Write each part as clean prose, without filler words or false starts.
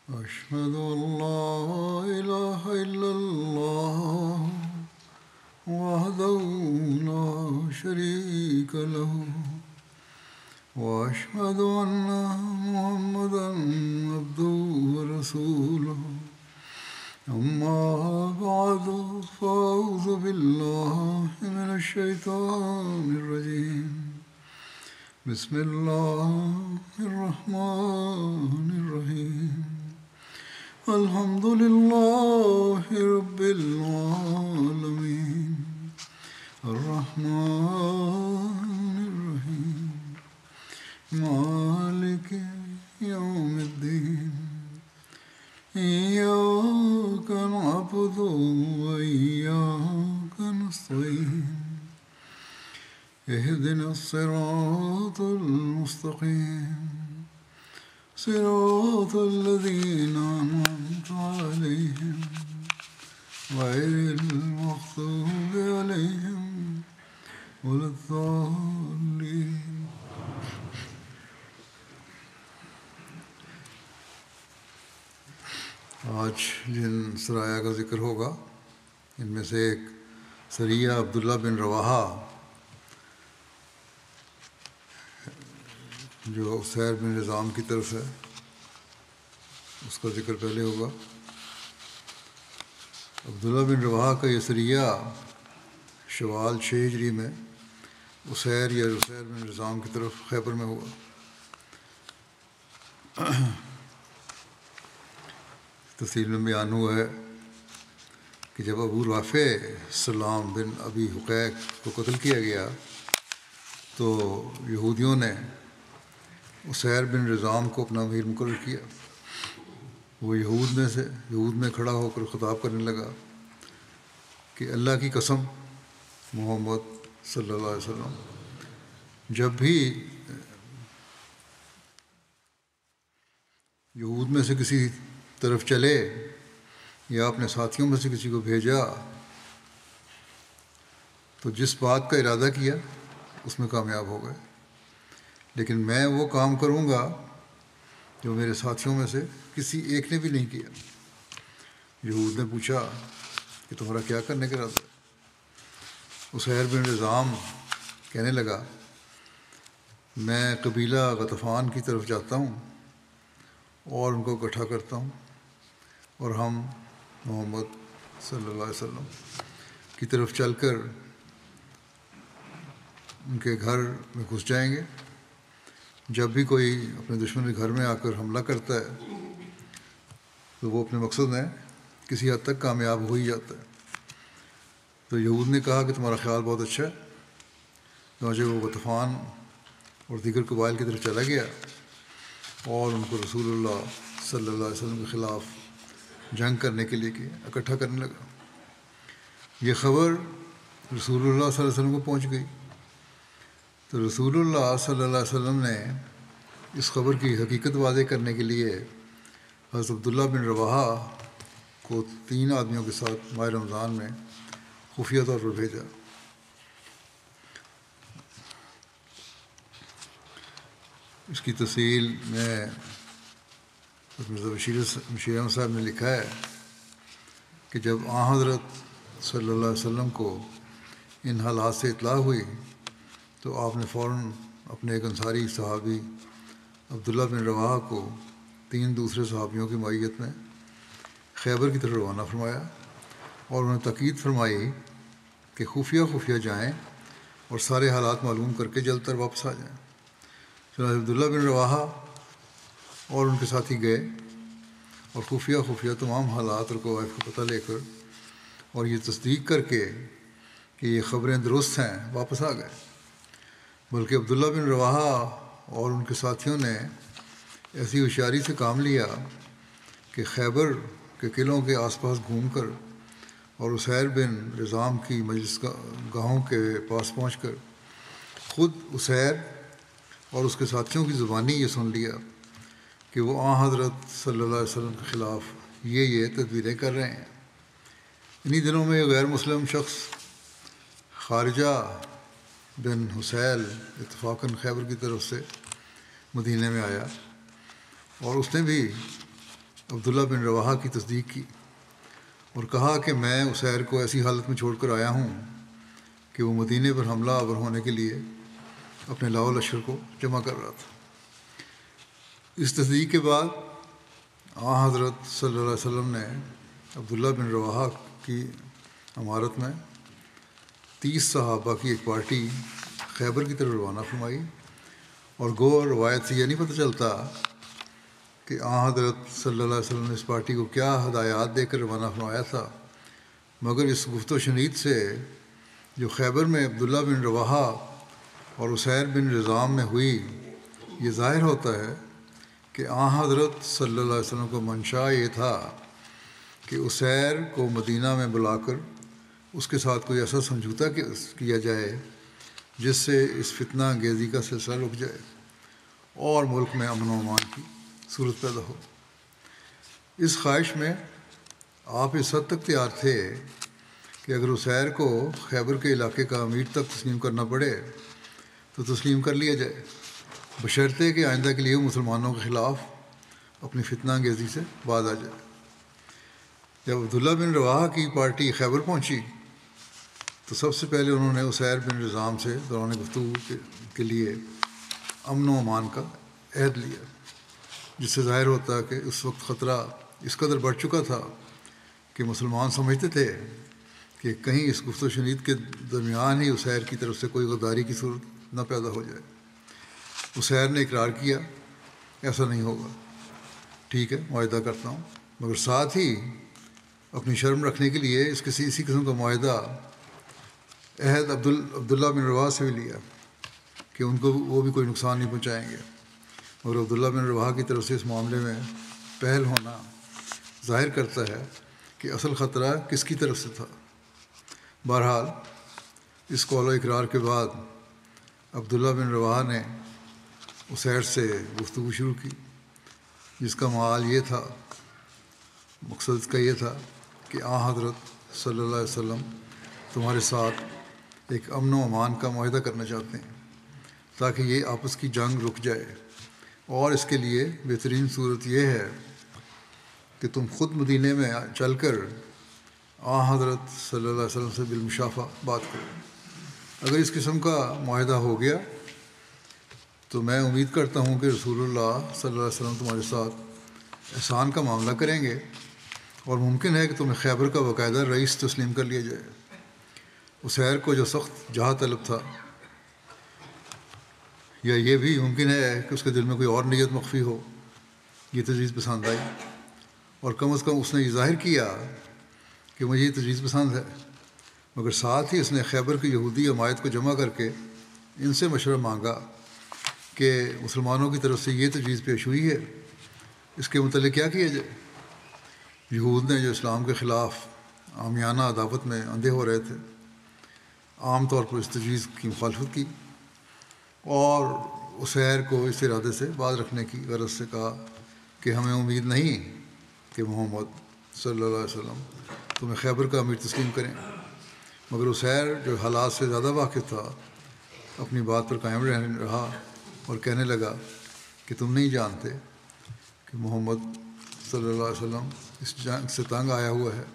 أشهد أن لا إله إلا الله وحده لا شريك له وأشهد أن محمدا عبده ورسوله أما بعد فأعوذ بالله من الشيطان الرجيم بسم الله الرحمن الرحيم الحمد لله رب العالمين الرحمن الرحيم مالك يوم الدين إياك نعبد وإياك نستعين اهدنا الصراط المستقيم صراط الذين أنعمت عليهم غير المغضوب عليهم ولا الضالين. آج جن سرایہ کا ذکر ہوگا ان میں سے ایک سریہ عبداللہ بن رواحہ جو عسیر بن نظام کی طرف ہے، اس کا ذکر پہلے ہوگا. عبداللہ بن رواحہ کا یہ سریہ شوال 6 ہجری میں عسیر بن نظام کی طرف خیبر میں ہوا. تفصیل میں بیان ہوا ہے کہ جب ابو رافع سلام بن ابی حقیق کو قتل کیا گیا تو یہودیوں نے عسیر بن نظام کو اپنا امیر مقرر کیا. وہ یہود میں کھڑا ہو کر خطاب کرنے لگا کہ اللہ کی قسم محمد صلی اللہ علیہ وسلم جب بھی یہود میں سے کسی طرف چلے یا اپنے ساتھیوں میں سے کسی کو بھیجا تو جس بات کا ارادہ کیا اس میں کامیاب ہو گئے، لیکن میں وہ کام کروں گا جو میرے ساتھیوں میں سے کسی ایک نے بھی نہیں کیا. یہود نے پوچھا کہ تمہارا کیا کرنے کا ارادہ ہے؟ عسیر بن نظام کہنے لگا میں قبیلہ غطفان کی طرف جاتا ہوں اور ان کو اکٹھا کرتا ہوں اور ہم محمد صلی اللہ علیہ وسلم کی طرف چل کر ان کے گھر میں گھس جائیں گے. جب بھی کوئی اپنے دشمن کے گھر میں آ کر حملہ کرتا ہے تو وہ اپنے مقصد میں کسی حد تک کامیاب ہو ہی جاتا ہے. تو یہود نے کہا کہ تمہارا خیال بہت اچھا ہے. چنانچہ وہ غطفان اور دیگر قبائل کی طرف چلا گیا اور ان کو رسول اللہ صلی اللہ علیہ وسلم کے خلاف جنگ کرنے کے لیے اکٹھا کرنے لگا. یہ خبر رسول اللہ صلی اللہ علیہ وسلم کو پہنچ گئی تو رسول اللہ صلی اللہ علیہ وسلم نے اس خبر کی حقیقت واضح کرنے کے لیے حضرت عبداللہ بن رواحہ کو 3 آدمیوں کے ساتھ ماہ رمضان میں خفیہ طور پر بھیجا. اس کی تفصیل میں بشیر احمد صاحب نے لکھا ہے کہ جب حضرت صلی اللہ علیہ وسلم کو ان حالات سے اطلاع ہوئی تو آپ نے فوراً اپنے ایک انصاری صحابی عبداللہ بن رواحہ کو 3 دوسرے صحابیوں کی معیت میں خیبر کی طرف روانہ فرمایا اور انہیں تاکید فرمائی کہ خفیہ جائیں اور سارے حالات معلوم کر کے جلد تر واپس آ جائیں. چنانچہ عبداللہ بن رواحہ اور ان کے ساتھی گئے اور خفیہ تمام حالات اور قوائف کا پتہ لے کر اور یہ تصدیق کر کے کہ یہ خبریں درست ہیں واپس آ گئے. بلکہ عبداللہ بن رواحہ اور ان کے ساتھیوں نے ایسی ہوشیاری سے کام لیا کہ خیبر کے قلعوں کے آس پاس گھوم کر اور عسیر بن نظام کی مجلس گاہوں کے پاس پہنچ کر خود عسیر اور اس کے ساتھیوں کی زبانی یہ سن لیا کہ وہ حضرت صلی اللہ علیہ وسلم کے خلاف یہ تدبیریں کر رہے ہیں. انہی دنوں میں غیر مسلم شخص خارجہ بن حسیل اتفاقاً خیبر کی طرف سے مدینہ میں آیا اور اس نے بھی عبداللہ بن رواحہ کی تصدیق کی اور کہا کہ میں اسیر کو ایسی حالت میں چھوڑ کر آیا ہوں کہ وہ مدینے پر حملہ آور ہونے کے لیے اپنے لاؤ لشکر کو جمع کر رہا تھا۔ اس تصدیق کے بعد حضرت صلی اللہ علیہ وسلم نے عبداللہ بن رواحہ کی امارت میں 30 صحابہ کی ایک پارٹی خیبر کی طرف روانہ فرمائی، اور گو روایت سے یہ نہیں پتہ چلتا کہ حضرت صلی اللہ علیہ وسلم نے اس پارٹی کو کیا ہدایات دے کر روانہ فرمایا تھا، مگر اس گفت و شنید سے جو خیبر میں عبداللہ بن رواحہ اور اسیر بن رضام میں ہوئی، یہ ظاہر ہوتا ہے کہ حضرت صلی اللہ علیہ وسلم کو منشا یہ تھا کہ اسیر کو مدینہ میں بلا کر اس کے ساتھ کوئی ایسا سمجھوتا کیا جائے جس سے اس فتنہ انگیزی کا سلسلہ رک جائے اور ملک میں امن و امان کی صورت پیدا ہو۔ اس خواہش میں آپ اس حد تک تیار تھے کہ اگر اسیر کو خیبر کے علاقے کا امیر تک تسلیم کرنا پڑے تو تسلیم کر لیا جائے، بشرطے کہ آئندہ کے لیے مسلمانوں کے خلاف اپنی فتنہ انگیزی سے باز آ جائے۔ جب عبداللہ بن رواحہ کی پارٹی خیبر پہنچی تو سب سے پہلے انہوں نے اسیر بن رضام سے دوران گفتگو کے لیے امن و امان کا عہد لیا، جس سے ظاہر ہوتا کہ اس وقت خطرہ اس قدر بڑھ چکا تھا کہ مسلمان سمجھتے تھے کہ کہیں اس گفت و شنید کے درمیان ہی اسیر کی طرف سے کوئی غداری کی صورت نہ پیدا ہو جائے۔ اسیر نے اقرار کیا ایسا نہیں ہوگا، ٹھیک ہے معاہدہ کرتا ہوں، مگر ساتھ ہی اپنی شرم رکھنے کے لیے اسی قسم کا معاہدہ عہد عبداللہ بن رواحہ سے بھی لیا کہ ان کو وہ بھی کوئی نقصان نہیں پہنچائیں گے، مگر عبداللہ بن رواحہ کی طرف سے اس معاملے میں پہل ہونا ظاہر کرتا ہے کہ اصل خطرہ کس کی طرف سے تھا۔ بہرحال اس قول و اقرار کے بعد عبداللہ بن رواحہ نے اسیر سے گفتگو شروع کی، جس کا مقصد اس کا یہ تھا کہ حضرت صلی اللہ علیہ وسلم تمہارے ساتھ ایک امن و امان کا معاہدہ کرنا چاہتے ہیں تاکہ یہ آپس کی جنگ رک جائے، اور اس کے لیے بہترین صورت یہ ہے کہ تم خود مدینے میں چل کر حضرت صلی اللہ علیہ وسلم سے بالمشافہ بات کرو۔ اگر اس قسم کا معاہدہ ہو گیا تو میں امید کرتا ہوں کہ رسول اللہ صلی اللہ علیہ وسلم تمہارے ساتھ احسان کا معاملہ کریں گے، اور ممکن ہے کہ تمہیں خیبر کا باقاعدہ رئیس تسلیم کر لیا جائے۔ اسیر کو جو سخت جہاد طلب تھا، یا یہ بھی ممکن ہے کہ اس کے دل میں کوئی اور نیت مخفی ہو، یہ تجویز پسند آئی، اور کم از کم اس نے یہ ظاہر کیا کہ مجھے یہ تجویز پسند ہے، مگر ساتھ ہی اس نے خیبر کی یہودی عمائد کو جمع کر کے ان سے مشورہ مانگا کہ مسلمانوں کی طرف سے یہ تجویز پیش ہوئی ہے، اس کے متعلق کیا کیا جائے۔ یہود نے جو اسلام کے خلاف عامیانہ عداوت میں اندھے ہو رہے تھے، عام طور پر اس تجویز کی مخالفت کی، اور اسیر کو اس ارادے سے باز رکھنے کی غرض سے کہا کہ ہمیں امید نہیں کہ محمد صلی اللہ علیہ وسلم تمہیں خیبر کا امیر تسلیم کریں۔ مگر اسیر جو حالات سے زیادہ واقف تھا اپنی بات پر قائم رہا اور کہنے لگا کہ تم نہیں جانتے کہ محمد صلی اللہ علیہ وسلم اس جنگ سے تنگ آیا ہوا ہے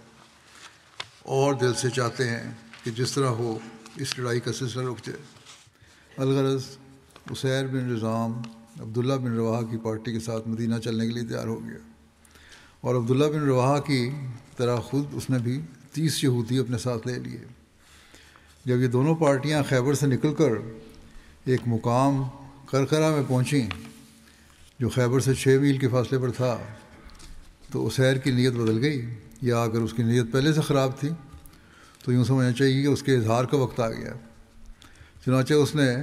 اور دل سے چاہتے ہیں کہ جس طرح ہو اس لڑائی کا سلسلہ رک جائے۔ الغرض اسیر بن رضام عبداللہ بن رواحہ کی پارٹی کے ساتھ مدینہ چلنے کے لیے تیار ہو گیا، اور عبداللہ بن رواحہ کی طرح خود اس نے بھی 30 یہودی اپنے ساتھ لے لیے۔ جب یہ دونوں پارٹیاں خیبر سے نکل کر ایک مقام کرکرہ میں پہنچیں جو خیبر سے 6 میل کے فاصلے پر تھا، تو اسیر کی نیت بدل گئی، یا اگر اس کی نیت پہلے سے خراب تھی تو یوں سمجھنا چاہیے کہ اس کے اظہار کا وقت آ گیا۔ چنانچہ اس نے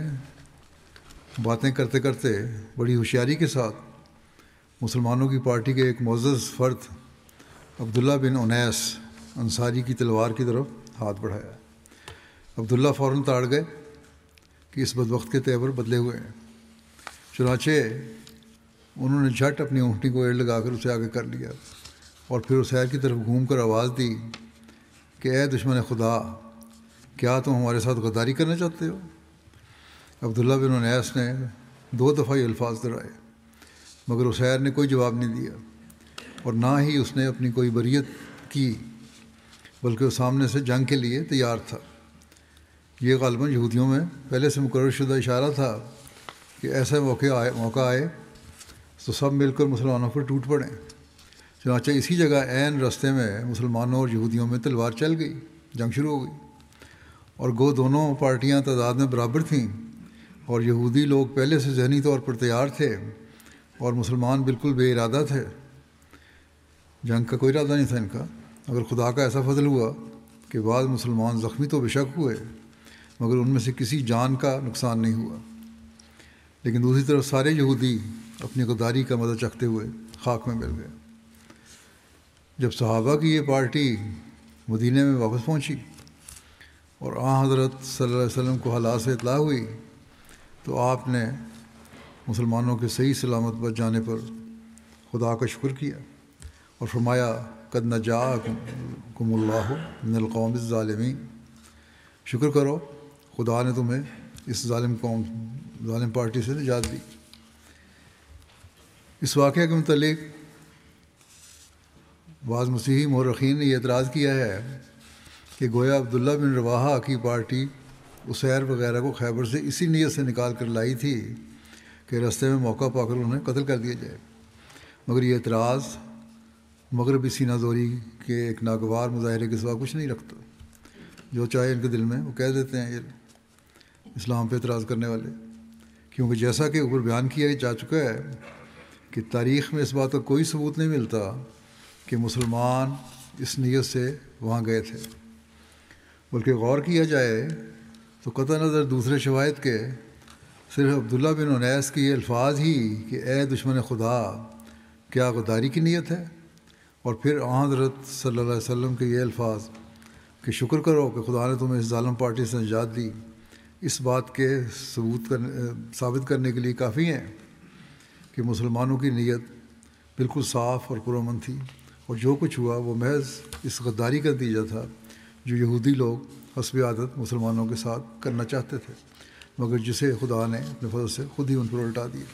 باتیں کرتے کرتے بڑی ہوشیاری کے ساتھ مسلمانوں کی پارٹی کے ایک معزز فرد عبداللہ بن انیس انصاری کی تلوار کی طرف ہاتھ بڑھایا۔ عبداللہ فوراً تاڑ گئے کہ اس بدبخت کے تیور بدلے ہوئے ہیں، چنانچہ انہوں نے جھٹ اپنی اونٹنی کو ایڑ لگا کر اسے آگے کر لیا، اور پھر اسیر کی طرف گھوم کر آواز دی کہ اے دشمن خدا، کیا تم ہمارے ساتھ غداری کرنا چاہتے ہو؟ عبداللہ بن انیس نے 2 دفعہ یہ الفاظ دہرائے، مگر اسیر نے کوئی جواب نہیں دیا۔ اور نہ ہی اس نے اپنی کوئی بریت کی، بلکہ وہ سامنے سے جنگ کے لیے تیار تھا۔ یہ غالباً یہودیوں میں پہلے سے مقرر شدہ اشارہ تھا کہ ایسا موقع آئے تو سب مل کر مسلمانوں پر ٹوٹ پڑیں۔ چنانچہ اسی جگہ عین رستے میں مسلمانوں اور یہودیوں میں تلوار چل گئی، جنگ شروع ہو گئی، اور گو دونوں پارٹیاں تعداد میں برابر تھیں، اور یہودی لوگ پہلے سے ذہنی طور پر تیار تھے اور مسلمان بالکل بے ارادہ تھے۔ جنگ کا کوئی ارادہ نہیں تھا ان کا، اگر خدا کا ایسا فضل ہوا کہ بعض مسلمان زخمی تو بے شک ہوئے، مگر ان میں سے کسی جان کا نقصان نہیں ہوا۔ لیکن دوسری طرف سارے یہودی اپنی غداری کا مزہ چکھتے ہوئے خاک میں مل گئے۔ جب صحابہ کی یہ پارٹی مدینہ میں واپس پہنچی اور حضرت صلی اللہ علیہ وسلم کو حالات سے اطلاع ہوئی تو آپ نے مسلمانوں کے صحیح سلامت بچ جانے پر خدا کا شکر کیا اور فرمایا قد نجاکم اللہ من القوم الظالمین، شکر کرو خدا نے تمہیں اس ظالم پارٹی سے نجات دی۔ اس واقعہ کے متعلق بعض مسیحی مورخین نے یہ اعتراض کیا ہے کہ گویا عبداللہ بن رواحہ کی پارٹی اسیر وغیرہ کو خیبر سے اسی نیت سے نکال کر لائی تھی کہ رستے میں موقع پا کر انہیں قتل کر دیا جائے، مگر یہ اعتراض مغربی سینہ زوری کے ایک ناگوار مظاہرے کے سوا کچھ نہیں رکھتا۔ جو چاہے ان کے دل میں وہ کہہ دیتے ہیں یہ اسلام پہ اعتراض کرنے والے، کیونکہ جیسا کہ اوپر بیان کیا جا چکا ہے کہ تاریخ میں اس بات کا کوئی ثبوت نہیں ملتا کہ مسلمان اس نیت سے وہاں گئے تھے، بلکہ غور کیا جائے تو قطع نظر دوسرے شواہد کے صرف عبداللہ بن انیس کی یہ الفاظ ہی کہ اے دشمن خدا کیا غداری کی نیت ہے، اور پھر حضرت صلی اللہ علیہ وسلم کے یہ الفاظ کہ شکر کرو کہ خدا نے تمہیں اس ظالم پارٹی سے نجات دی، اس بات کے ثابت کرنے کے لیے کافی ہیں کہ مسلمانوں کی نیت بالکل صاف اور پرامن تھی، اور جو کچھ ہوا وہ محض اس غداری کا نتیجہ تھا جو یہودی لوگ حسب عادت مسلمانوں کے ساتھ کرنا چاہتے تھے، مگر جسے خدا نے اپنے فضل سے خود ہی ان پر الٹا دیا۔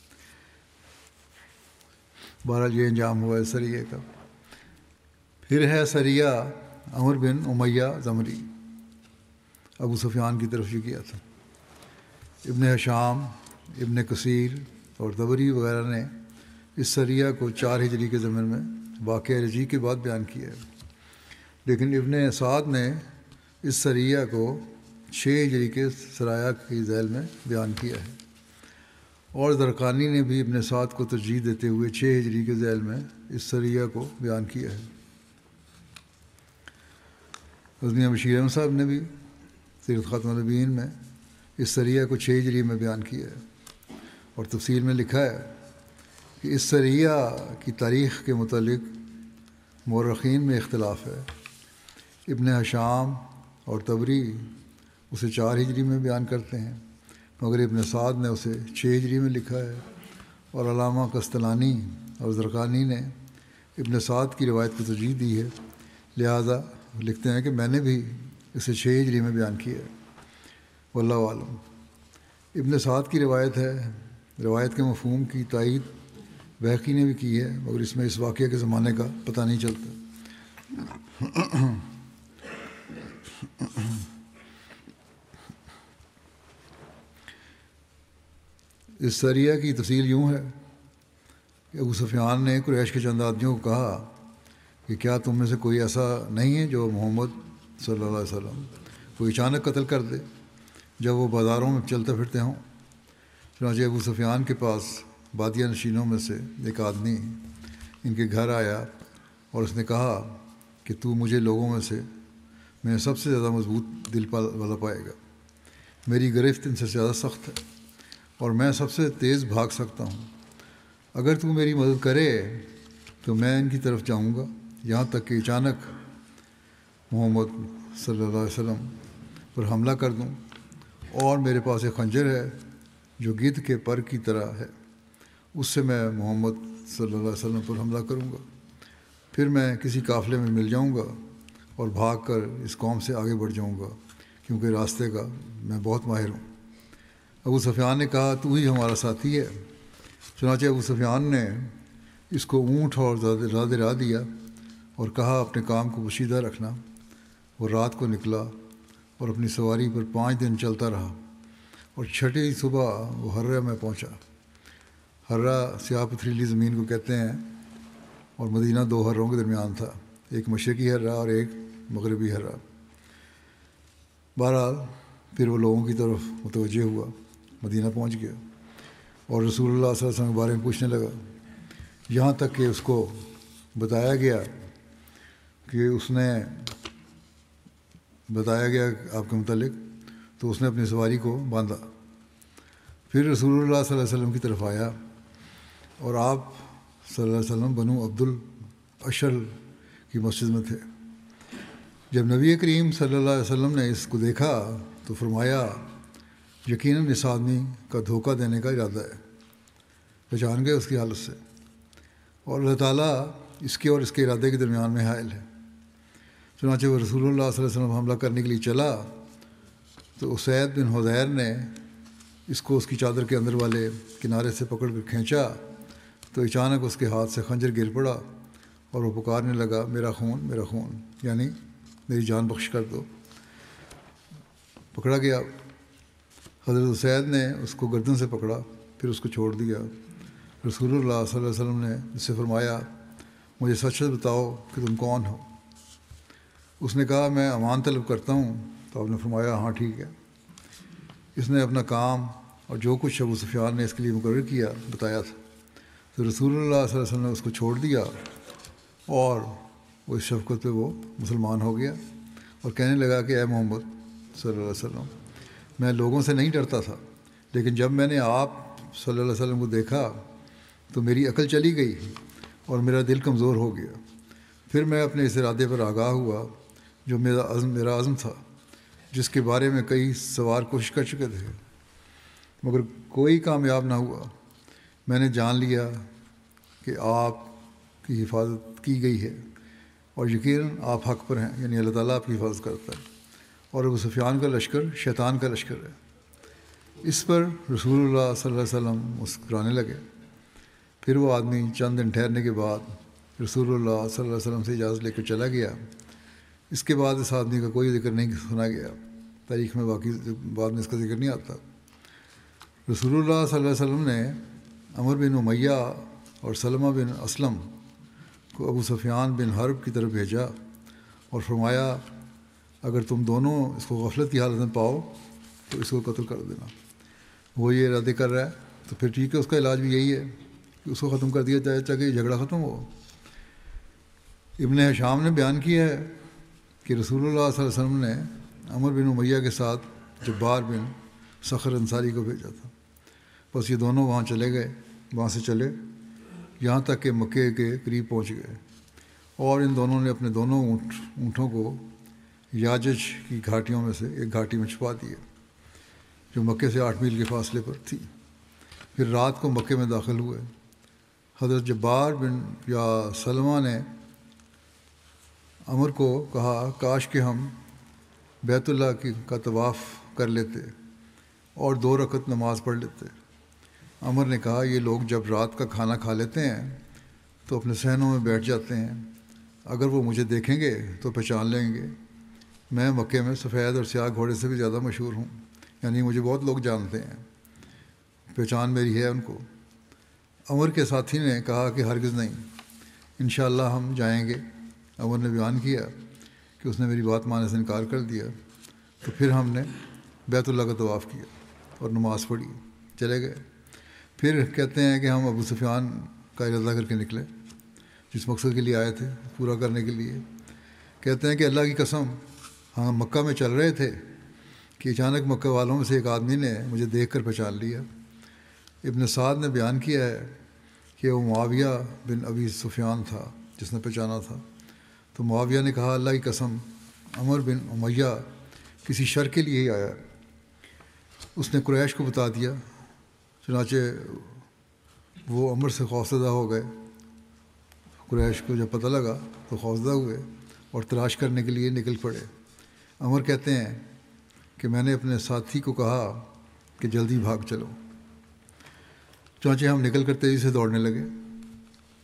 بہرحال یہ انجام ہوا ہے سریہ کا۔ پھر ہے سریہ عمر بن امیہ زمری، ابو سفیان کی طرف یہ کیا تھا۔ ابن ہشام، ابن کثیر اور طبری وغیرہ نے اس سریہ کو 4 ہجری کے ضمن میں واقعہ رجیع کے بعد بیان کیا ہے، لیکن ابن سعد نے اس سریہ کو 6 ہجری کے سرایہ کی ذیل میں بیان کیا ہے، اور زرقانی نے بھی ابن سعد کو ترجیح دیتے ہوئے 6 ہجری کے ذیل میں اس سریہ کو بیان کیا ہے۔ غزنی بشیر احمد صاحب نے بھی سیرت خاتم النبیین میں اس سریہ کو 6 ہجری میں بیان کیا ہے، اور تفصیل میں لکھا ہے کہ اس سریہ کی تاریخ کے متعلق مورخین میں اختلاف ہے۔ ابن ہشام اور طبری اسے 4 ہجری میں بیان کرتے ہیں، مگر ابن سعد نے اسے 6 ہجری میں لکھا ہے، اور علامہ قسطلانی اور زرقانی نے ابن سعد کی روایت کو ترجیح دی ہے، لہذا لکھتے ہیں کہ میں نے بھی اسے 6 ہجری میں بیان کیا ہے، واللہ عالم۔ ابن سعد کی روایت ہے، روایت کے مفہوم کی تائید بہقی نے بھی کی ہے، مگر اس میں اس واقعہ کے زمانے کا پتہ نہیں چلتا۔ اس سریہ کی تفصیل یوں ہے کہ ابو سفیان نے قریش کے چند آدمیوں کو کہا کہ کیا تم میں سے کوئی ایسا نہیں ہے جو محمد صلی اللہ علیہ وسلم کو اچانک قتل کر دے جب وہ بازاروں میں چلتے پھرتے ہوں؟ چنانچہ ابو سفیان کے پاس بادیہ نشینوں میں سے ایک آدمی ان کے گھر آیا اور اس نے کہا کہ تو مجھے لوگوں میں سے سب سے زیادہ مضبوط دل والا پائے گا، میری گرفت ان سے زیادہ سخت ہے اور میں سب سے تیز بھاگ سکتا ہوں، اگر تو میری مدد کرے تو میں ان کی طرف جاؤں گا یہاں تک کہ اچانک محمد صلی اللہ علیہ وسلم پر حملہ کر دوں، اور میرے پاس ایک خنجر ہے جو گدھ کے پر کی طرح ہے، اس سے میں محمد صلی اللہ علیہ وسلم پر حملہ کروں گا، پھر میں کسی قافلے میں مل جاؤں گا اور بھاگ کر اس قوم سے آگے بڑھ جاؤں گا، کیونکہ راستے کا میں بہت ماہر ہوں۔ ابو سفیان نے کہا تو ہی ہمارا ساتھی ہے۔ چنانچہ ابو سفیان نے اس کو اونٹ اور زیادہ راہ دیا اور کہا اپنے کام کو پوشیدہ رکھنا۔ وہ رات کو نکلا اور اپنی سواری پر 5 دن چلتا رہا، اور چھٹی صبح وہ ہرہ میں پہنچا۔ ہرہ سیاہ پتھریلی زمین کو کہتے ہیں، اور مدینہ 2 ہروں کے درمیان تھا، ایک مشرقی ہرہ اور ایک مغربی ہرہ۔ بہرحال پھر وہ لوگوں کی طرف متوجہ ہوا، مدینہ پہنچ گیا اور رسول اللہ صلی اللہ علیہ وسلم کے بارے میں پوچھنے لگا، یہاں تک کہ اس کو بتایا گیا آپ کے متعلق، تو اس نے اپنی سواری کو باندھا۔ پھر رسول اللہ صلی اللہ علیہ وسلم کی طرف آیا، اور آپ صلی اللہ علیہ وسلم بنو عبد الاشل کی مسجد میں تھے۔ جب نبی کریم صلی اللہ علیہ وسلم نے اس کو دیکھا تو فرمایا، یقیناً اس آدمی کا دھوکہ دینے کا ارادہ ہے۔ پہچان گئے اس کی حالت سے، اور اللہ تعالیٰ اس کے اور اس کے ارادے کے درمیان میں حائل ہے۔ چنانچہ وہ رسول اللہ صلی اللہ علیہ وسلم حملہ کرنے کے لیے چلا تو اسید بن حضیر نے اس کو اس کی چادر کے اندر والے کنارے سے پکڑ کر کھینچا، تو اچانک اس کے ہاتھ سے خنجر گر پڑا اور وہ پکارنے لگا، میرا خون، میرا خون، یعنی میری جان بخش کر دو۔ پکڑا گیا۔ حضرت اسید نے اس کو گردن سے پکڑا، پھر اس کو چھوڑ دیا۔ رسول اللہ صلی اللہ علیہ وسلم نے اس سے فرمایا، مجھے سچ سچ بتاؤ کہ تم کون ہو؟ اس نے کہا، میں امان طلب کرتا ہوں۔ تو آپ نے فرمایا، ہاں ٹھیک ہے۔ اس نے اپنا کام اور جو کچھ ابو سفیان نے اس کے لیے مقرر کیا بتایا تھا۔ تو رسول اللہ صلی اللہ علیہ وسلم نے اس کو چھوڑ دیا، اور وہ اس شفقت پہ وہ مسلمان ہو گیا اور کہنے لگا کہ اے محمد صلی اللہ علیہ وسلم، میں لوگوں سے نہیں ڈرتا تھا، لیکن جب میں نے آپ صلی اللہ علیہ وسلم کو دیکھا تو میری عقل چلی گئی اور میرا دل کمزور ہو گیا۔ پھر میں اپنے اس ارادے پر آگاہ ہوا جو میرا عزم تھا، جس کے بارے میں کئی سوار کوشش کر چکے تھے، مگر کوئی کامیاب نہ ہوا۔ میں نے جان لیا کہ آپ کی حفاظت کی گئی ہے، اور یقیناً آپ حق پر ہیں، یعنی اللہ تعالیٰ آپ کی حفاظت کرتا ہے، اور ابو سفیان کا لشکر شیطان کا لشکر ہے۔ اس پر رسول اللہ صلی اللہ علیہ وسلم مسکرانے لگے۔ پھر وہ آدمی چند دن ٹھہرنے کے بعد رسول اللہ صلی اللہ علیہ وسلم سے اجازت لے کر چلا گیا۔ اس کے بعد اس آدمی کا کوئی ذکر نہیں سنا گیا، تاریخ میں باقی بعد میں اس کا ذکر نہیں آتا۔ رسول اللہ صلی اللہ علیہ وسلم نے عمر بن امیہ اور سلمہ بن اسلم کو ابو سفیان بن حرب کی طرف بھیجا اور فرمایا، اگر تم دونوں اس کو غفلت کی حالت میں پاؤ تو اس کو قتل کر دینا۔ وہ یہ ارادے کر رہا ہے تو پھر ٹھیک ہے، اس کا علاج بھی یہی ہے کہ اس کو ختم کر دیا جائے تاکہ یہ جھگڑا ختم ہو۔ ابن ہشام نے بیان کیا ہے کہ رسول اللہ صلی اللہ علیہ وسلم نے عمر بن امیہ کے ساتھ جبار بن صخر انصاری کو بھیجا تھا۔ بس یہ دونوں وہاں چلے گئے، وہاں سے چلے یہاں تک کہ مکے کے قریب پہنچ گئے، اور ان دونوں نے اپنے دونوں اونٹوں کو یاجج کی گھاٹیوں میں سے ایک گھاٹی میں چھپا دیا جو مکے سے 8 میل کے فاصلے پر تھی۔ پھر رات کو مکے میں داخل ہوئے۔ حضرت جبار بن یا سلمہ نے عمر کو کہا، کاش کہ ہم بیت اللہ کا طواف کر لیتے اور 2 رکعت نماز پڑھ لیتے۔ عمر نے کہا، یہ لوگ جب رات کا کھانا کھا لیتے ہیں تو اپنے صحنوں میں بیٹھ جاتے ہیں، اگر وہ مجھے دیکھیں گے تو پہچان لیں گے۔ میں مکے میں سفید اور سیاہ گھوڑے سے بھی زیادہ مشہور ہوں، یعنی مجھے بہت لوگ جانتے ہیں، پہچان میری ہے ان کو۔ عمر کے ساتھی نے کہا کہ ہرگز نہیں، انشاءاللہ ہم جائیں گے۔ عمر نے بیان کیا کہ اس نے میری بات ماننے سے انکار کر دیا۔ تو پھر ہم نے بیت اللہ کا طواف کیا اور نماز پڑھی، چلے گئے۔ پھر کہتے ہیں کہ ہم ابو سفیان کا ارادہ کر کے نکلے، جس مقصد کے لیے آئے تھے پورا کرنے کے لیے۔ کہتے ہیں کہ اللہ کی قسم، ہم مکہ میں چل رہے تھے کہ اچانک مکہ والوں میں سے ایک آدمی نے مجھے دیکھ کر پہچان لیا۔ ابن سعد نے بیان کیا ہے کہ وہ معاویہ بن ابی سفیان تھا جس نے پہچانا تھا۔ تو معاویہ نے کہا، اللہ کی قسم، عمر بن امیہ کسی شر کے لیے ہی آیا۔ اس نے قریش کو بتا دیا، چنانچہ وہ عمر سے خوفزدہ ہو گئے۔ قریش کو جب پتہ لگا تو خوفزدہ ہوئے اور تلاش کرنے کے لیے نکل پڑے۔ عمر کہتے ہیں کہ میں نے اپنے ساتھی کو کہا کہ جلدی بھاگ چلو، چنانچہ ہم نکل کر تیزی سے دوڑنے لگے۔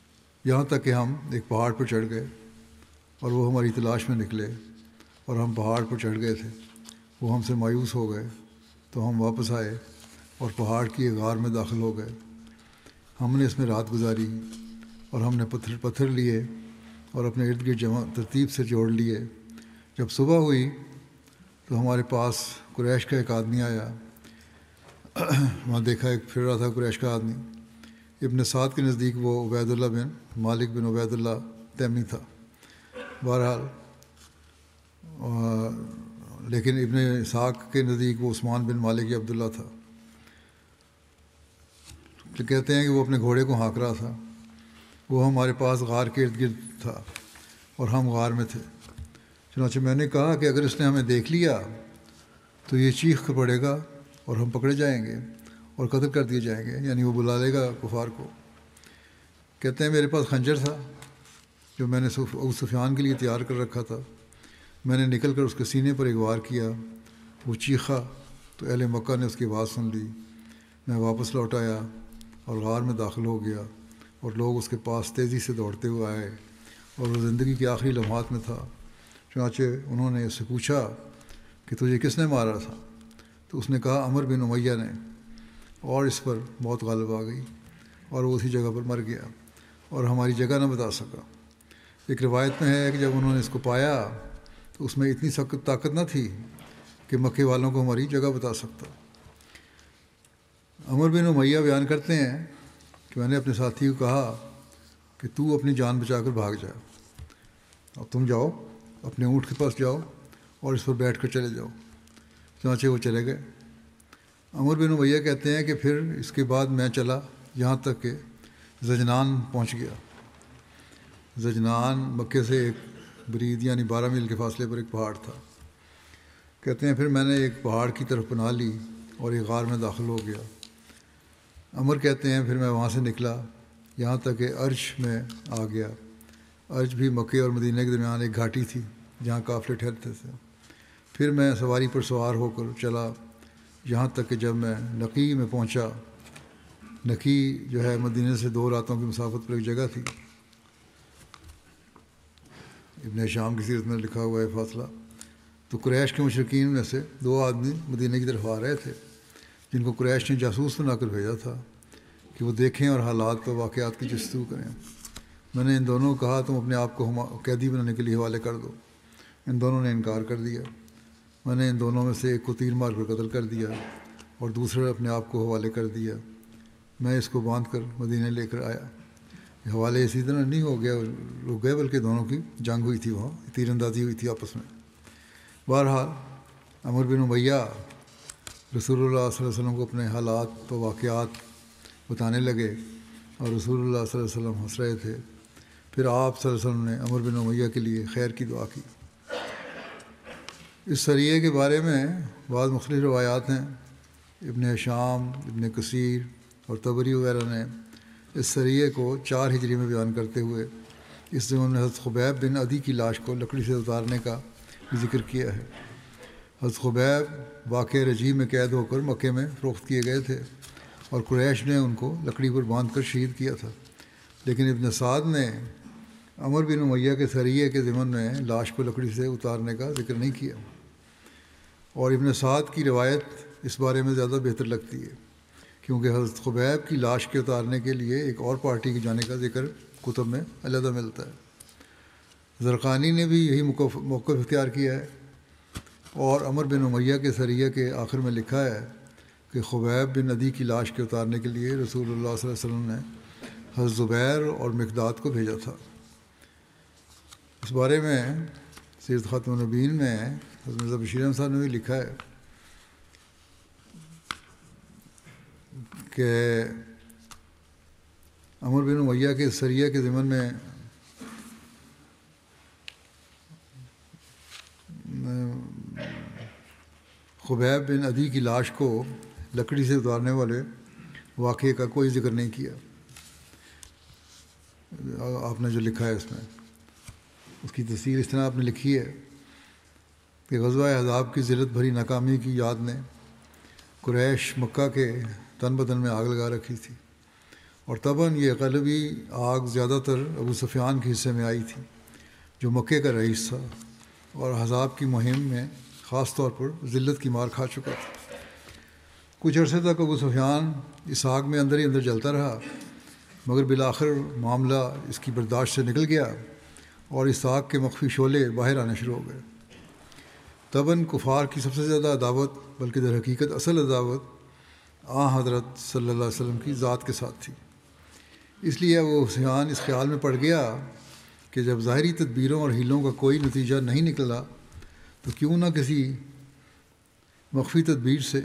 یہاں تک کہ ہم ایک پہاڑ پر چڑھ گئے اور وہ ہماری تلاش میں نکلے اور ہم پہاڑ پر چڑھ گئے تھے. وہ ہم سے مایوس ہو گئے تو ہم واپس آئے اور پہاڑ کی ایک غار میں داخل ہو گئے. ہم نے اس میں رات گزاری اور ہم نے پتھر لیے اور اپنے ارد گرد جمع ترتیب سے جوڑ لیے. جب صبح ہوئی تو ہمارے پاس قریش کا ایک آدمی آیا. وہاں دیکھا ایک پھر رہا تھا قریش کا آدمی. ابن سعد کے نزدیک وہ عبید اللہ بن مالک بن عبید اللہ تیمی تھا. بہرحال لیکن ابن اسحاق کے نزدیک وہ عثمان بن مالک عبداللہ تھا. تو کہتے ہیں کہ وہ اپنے گھوڑے کو ہانک رہا تھا. وہ ہمارے پاس غار کے ارد گرد تھا اور ہم غار میں تھے. چنانچہ میں نے کہا کہ اگر اس نے ہمیں دیکھ لیا تو یہ چیخ کر پڑے گا اور ہم پکڑے جائیں گے اور قتل کر دیے جائیں گے، یعنی وہ بلا لے گا کفار کو. کہتے ہیں میرے پاس خنجر تھا جو میں نے ابو سفیان کے لیے تیار کر رکھا تھا. میں نے نکل کر اس کے سینے پر ایک وار کیا. وہ چیخا تو اہل مکہ نے اس کی آواز سن لی. میں واپس لوٹ آیا اور غار میں داخل ہو گیا اور لوگ اس کے پاس تیزی سے دوڑتے ہوئے آئے اور وہ زندگی کے آخری لمحات میں تھا. چنانچہ انہوں نے اس سے پوچھا کہ تجھے کس نے مارا تھا؟ تو اس نے کہا عمر بن امیہ نے، اور اس پر موت غالب آ گئی اور وہ اسی جگہ پر مر گیا اور ہماری جگہ نہ بتا سکا. ایک روایت میں ہے کہ جب انہوں نے اس کو پایا تو اس میں اتنی سخت طاقت نہ تھی کہ مکے والوں کو ہماری جگہ بتا سکتا. عمر بن امیہ بیان کرتے ہیں کہ میں نے اپنے ساتھی کو کہا کہ تو اپنی جان بچا کر بھاگ جا. اب تم جاؤ اپنے اونٹ کے پاس جاؤ اور اس پر بیٹھ کر چلے جاؤ. چنانچہ وہ چلے گئے. عمر بن امیہ کہتے ہیں کہ پھر اس کے بعد میں چلا یہاں تک کہ زجنان پہنچ گیا. زجنان مکے سے ایک برید یعنی 12 میل کے فاصلے پر ایک پہاڑ تھا. کہتے ہیں پھر میں نے ایک پہاڑ کی طرف پناہ لی اور ایک غار میں داخل ہو گیا. عمر کہتے ہیں پھر میں وہاں سے نکلا یہاں تک کہ ارج میں آ گیا. ارج بھی مکے اور مدینہ کے درمیان ایک گھاٹی تھی جہاں قافلے ٹھہرتے تھے. پھر میں سواری پر سوار ہو کر چلا یہاں تک کہ جب میں نقی میں پہنچا. نقی جو ہے مدینہ سے 2 راتوں کی مسافت پر ایک جگہ تھی. ابن شام کی سیرت میں لکھا ہوا ہے فاصلہ. تو قریش کے مشرکین میں سے 2 آدمی مدینہ کی طرف آ رہے تھے جن کو قریش نے جاسوس بنا کر بھیجا تھا کہ وہ دیکھیں اور حالات و واقعات کی جستجو کریں. میں نے ان دونوں کو کہا تم اپنے آپ کو قیدی بنانے کے لیے حوالے کر دو. ان دونوں نے انکار کر دیا. میں نے ان دونوں میں سے ایک کو تیر مار کر قتل کر دیا اور دوسرے اپنے آپ کو حوالے کر دیا. میں اس کو باندھ کر مدینہ لے کر آیا. حوالے اسی طرح نہیں ہو گیا رک گئے بلکہ دونوں کی جنگ ہوئی تھی، وہاں تیر اندازی ہوئی تھی آپس میں. بہرحال عمر بن امیہ رسول اللہ صلی اللہ علیہ وسلم کو اپنے حالات و واقعات بتانے لگے اور رسول اللہ صلی اللہ علیہ وسلم ہنس رہے تھے. پھر آپ صلی اللہ علیہ وسلم نے عمر بن امیہ کے لیے خیر کی دعا کی. اس سریے کے بارے میں بعض مختلف روایات ہیں. ابن ہشام، ابن کثیر اور طبری وغیرہ نے اس سریے کو 4 ہجری میں بیان کرتے ہوئے اس زمانے میں حضرت خبیب بن عدی کی لاش کو لکڑی سے اتارنے کا ذکر کیا ہے. حضرت خبیب واقع رجیع میں قید ہو کر مکے میں فروخت کیے گئے تھے اور قریش نے ان کو لکڑی پر باندھ کر شہید کیا تھا. لیکن ابن سعد نے عمر بن امیہ کے سریے کے ضمن میں لاش کو لکڑی سے اتارنے کا ذکر نہیں کیا. اور ابن سعد کی روایت اس بارے میں زیادہ بہتر لگتی ہے کیونکہ حضرت خبیب کی لاش کے اتارنے کے لیے ایک اور پارٹی کے جانے کا ذکر کتب میں علیحدہ ملتا ہے. زرقانی نے بھی یہی موقف اختیار کیا ہے اور عمر بن امیہ کے سریہ کے آخر میں لکھا ہے کہ خبیب بن عدی کی لاش کے اتارنے کے لیے رسول اللہ صلی اللہ علیہ وسلم نے حضرت زبیر اور مقداد کو بھیجا تھا. اس بارے میں سیرت خاتم النبیین میں حضرت مرزا بشیر احمد صاحب نے بھی لکھا ہے کہ عمر بن امیہ کے سریہ کے ضمن میں خبیب بن عدی کی لاش کو لکڑی سے اتارنے والے واقعے کا کوئی ذکر نہیں کیا. آپ نے جو لکھا ہے اس میں اس کی تفصیل اس طرح آپ نے لکھی ہے کہ غزوہ احزاب کی ذلت بھری ناکامی کی یاد نے قریش مکہ کے تن بدن میں آگ لگا رکھی تھی اور تباً یہ قلبی آگ زیادہ تر ابو سفیان کے حصے میں آئی تھی جو مکے کا رئیس تھا اور احزاب کی مہم میں خاص طور پر ذلت کی مار کھا چکا تھا۔ کچھ عرصے تک ابو سفیان اس آگ میں اندر ہی اندر جلتا رہا، مگر بالآخر معاملہ اس کی برداشت سے نکل گیا اور اس آگ کے مخفی شعلے باہر آنے شروع ہو گئے۔ تباً کفار کی سب سے زیادہ عداوت، بلکہ در حقیقت اصل عداوت حضرت صلی اللہ علیہ وسلم کی ذات کے ساتھ تھی۔ اس لیے ابو سفیان اس خیال میں پڑ گیا کہ جب ظاہری تدبیروں اور ہیلوں کا کوئی نتیجہ نہیں نکلا تو کیوں نہ کسی مخفی تدبیر سے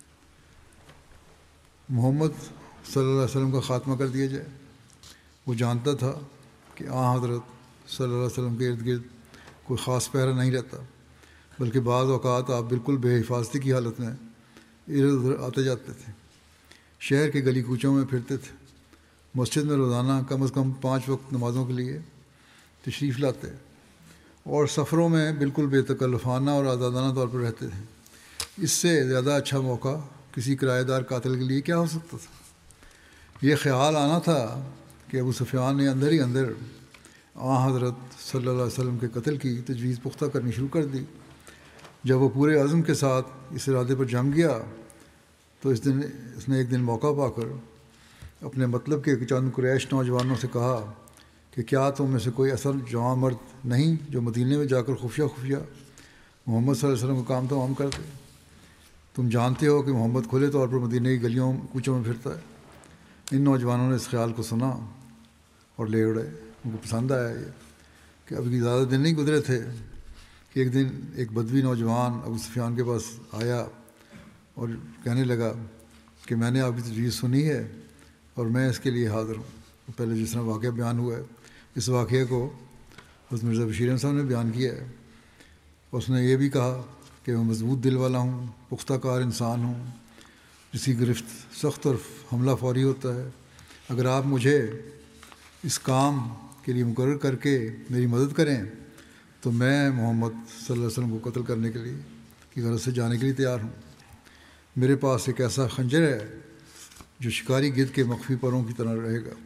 محمد صلی اللہ علیہ وسلم کا خاتمہ کر دیا جائے۔ وہ جانتا تھا کہ حضرت صلی اللہ علیہ وسلم کے ارد گرد کوئی خاص پہرا نہیں رہتا، بلکہ بعض اوقات آپ بالکل بے حفاظتی کی حالت میں ادھر ادھر آتے جاتے تھے، شہر کے گلی کوچوں میں پھرتے تھے، مسجد میں روزانہ کم از کم 5 وقت نمازوں کے لیے تشریف لاتے اور سفروں میں بالکل بے تکلفانہ اور آزادانہ طور پر رہتے تھے۔ اس سے زیادہ اچھا موقع کسی کرایہ دار قاتل کے لیے کیا ہو سکتا تھا؟ یہ خیال آنا تھا کہ ابو سفیان نے اندر ہی اندر حضرت صلی اللہ علیہ وسلم کے قتل کی تجویز پختہ کرنی شروع کر دی۔ جب وہ پورے عزم کے ساتھ اس ارادے پر جم گیا تو اس نے ایک دن موقع پا کر اپنے مطلب کے چند قریش نوجوانوں سے کہا کہ کیا تم میں سے کوئی اصل جوان مرد نہیں جو مدینے میں جا کر خفیہ محمد صلی اللہ علیہ وسلم کا کام تمام کر دے؟ تم جانتے ہو کہ محمد کھلے طور پر مدینے کی گلیوں کوچوں میں پھرتا ہے۔ ان نوجوانوں نے اس خیال کو سنا اور لے اڑے۔ ان کو پسند آیا یہ کہ اب زیادہ دن نہیں گزرے تھے کہ ایک دن ایک بدوی نوجوان ابو سفیان کے پاس آیا اور کہنے لگا کہ میں نے آپ کی تجویز سنی ہے اور میں اس کے لیے حاضر ہوں۔ پہلے جس طرح واقعہ بیان ہوا ہے، اس واقعے کو حضرت مرزا بشیر احمد صاحب نے بیان کیا ہے۔ اس نے یہ بھی کہا کہ میں مضبوط دل والا ہوں، پختہ کار انسان ہوں، جس کی گرفت سخت اور حملہ فوری ہوتا ہے۔ اگر آپ مجھے اس کام کے لیے مقرر کر کے میری مدد کریں تو میں محمد صلی اللہ علیہ وسلم کو قتل کرنے کے لیے کی غرض سے جانے کے لیے تیار ہوں۔ میرے پاس ایک ایسا خنجر ہے جو شکاری گدھ کے مخفی پروں کی طرح رہے گا۔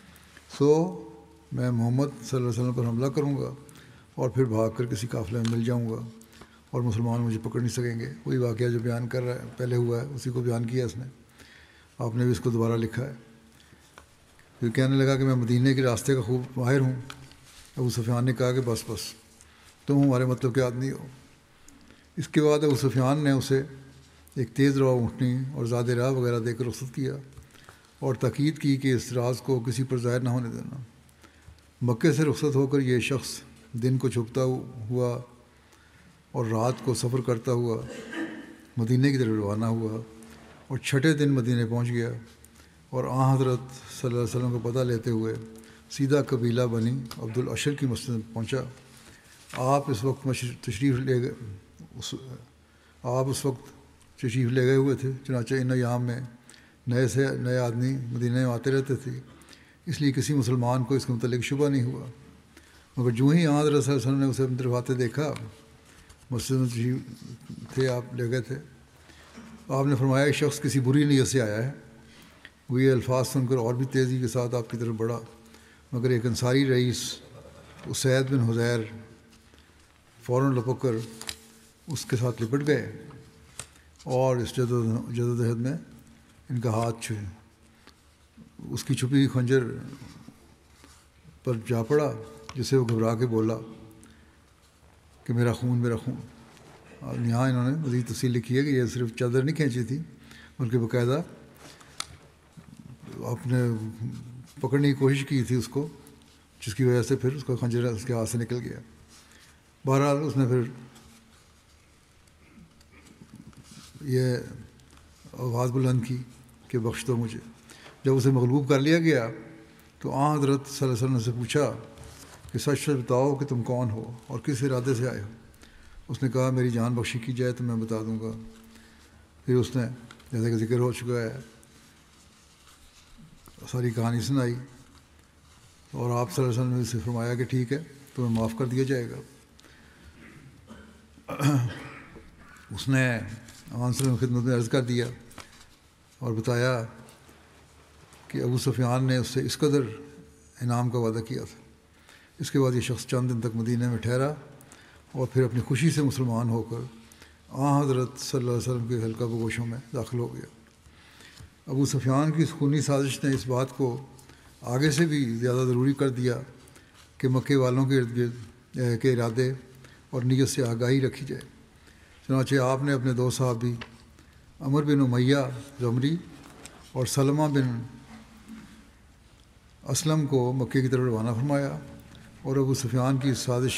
میں محمد صلی اللہ علیہ وسلم پر حملہ کروں گا اور پھر بھاگ کر کسی قافلے میں مل جاؤں گا اور مسلمان مجھے پکڑ نہیں سکیں گے۔ وہی واقعہ جو بیان کر رہا ہے پہلے ہوا ہے اسی کو بیان کیا اس نے، آپ نے بھی اس کو دوبارہ لکھا ہے۔ پھر کہنے لگا کہ میں مدینے کے راستے کا خوب ماہر ہوں۔ ابو سفیان نے کہا کہ بس تم ہمارے مطلب کے آدمی ہو۔ اس کے بعد ابو سفیان نے اسے ایک تیز روا اونٹنی اور زاد راہ وغیرہ دے کر رخصت کیا اور تاکید کی کہ اس راز کو کسی پر ظاہر نہ ہونے دینا۔ مکے سے رخصت ہو کر یہ شخص دن کو چھپتا ہوا اور رات کو سفر کرتا ہوا مدینے کی طرف روانہ ہوا اور چھٹے دن مدینے پہنچ گیا اور حضرت صلی اللہ علیہ وسلم کو پتہ لیتے ہوئے سیدھا قبیلہ بنی عبد الاشر کی مسجد میں پہنچا۔ آپ اس وقت تشریف لے گئے ہوئے تھے، چنانچہ ان ایام میں نئے آدمی مدینہ میں آتے رہتے تھے، اس لیے کسی مسلمان کو اس کے متعلق شبہ نہیں ہوا۔ مگر جو ہی حضرت صلی اللہ علیہ وسلم نے اسے اپنی طرف آتے دیکھا، مسجد میں تشریف تھے، آپ لے گئے تھے، آپ نے فرمایا کہ شخص کسی بری نیت سے آیا ہے۔ وہ یہ الفاظ سن کر اور بھی تیزی کے ساتھ آپ کی طرف بڑھا، مگر ایک انصاری رئیس اسید بن حضیر فوراً لپک کر اس کے ساتھ لپٹ گئے اور اس جدوجہد میں ان کا ہاتھ اس کی چھپی ہوئی خنجر پر جا پڑا، جسے وہ گھبرا کے بولا کہ میرا خون۔ اور یہاں انہوں نے مزید تفصیل لکھی ہے کہ یہ صرف چادر نہیں کھینچی تھی بلکہ باقاعدہ اپنے پکڑنے کی کوشش کی تھی اس کو، جس کی وجہ سے پھر اس کا خنجر اس کے ہاتھ سے نکل گیا۔ بہرحال اس نے پھر یہ آواز بلند کی کہ بخش دو مجھے۔ جب اسے مغلوب کر لیا گیا تو حضرت صلی اللہ علیہ وسلم سے پوچھا کہ سچ بتاؤ کہ تم کون ہو اور کس ارادے سے آئے ہو۔ اس نے کہا میری جان بخشی کی جائے تو میں بتا دوں گا۔ پھر اس نے جیسا کہ ذکر ہو چکا ہے ساری کہانی سنائی اور آپ صلی اللہ علیہ وسلم نے اسے فرمایا کہ ٹھیک ہے تمہیں معاف کر دیا جائے گا۔ اس نے صلی اللہ علیہ وسلم کی خدمت میں عرض کر دیا اور بتایا کہ ابو سفیان نے اس سے اس قدر انعام کا وعدہ کیا تھا۔ اس کے بعد یہ شخص چند دن تک مدینہ میں ٹھہرا اور پھر اپنی خوشی سے مسلمان ہو کر حضرت صلی اللہ علیہ وسلم کے حلقہ بگوشوں میں داخل ہو گیا۔ ابو سفیان کی خونی سازش نے اس بات کو آگے سے بھی زیادہ ضروری کر دیا کہ مکے والوں کے ارد گرد کے ارادے اور نیت سے آگاہی رکھی جائے۔ چنانچہ آپ نے اپنے 2 صحابی عمر بن امیہ زمری اور سلمہ بن اسلم کو مکے کی طرف روانہ فرمایا اور ابو سفیان کی سازش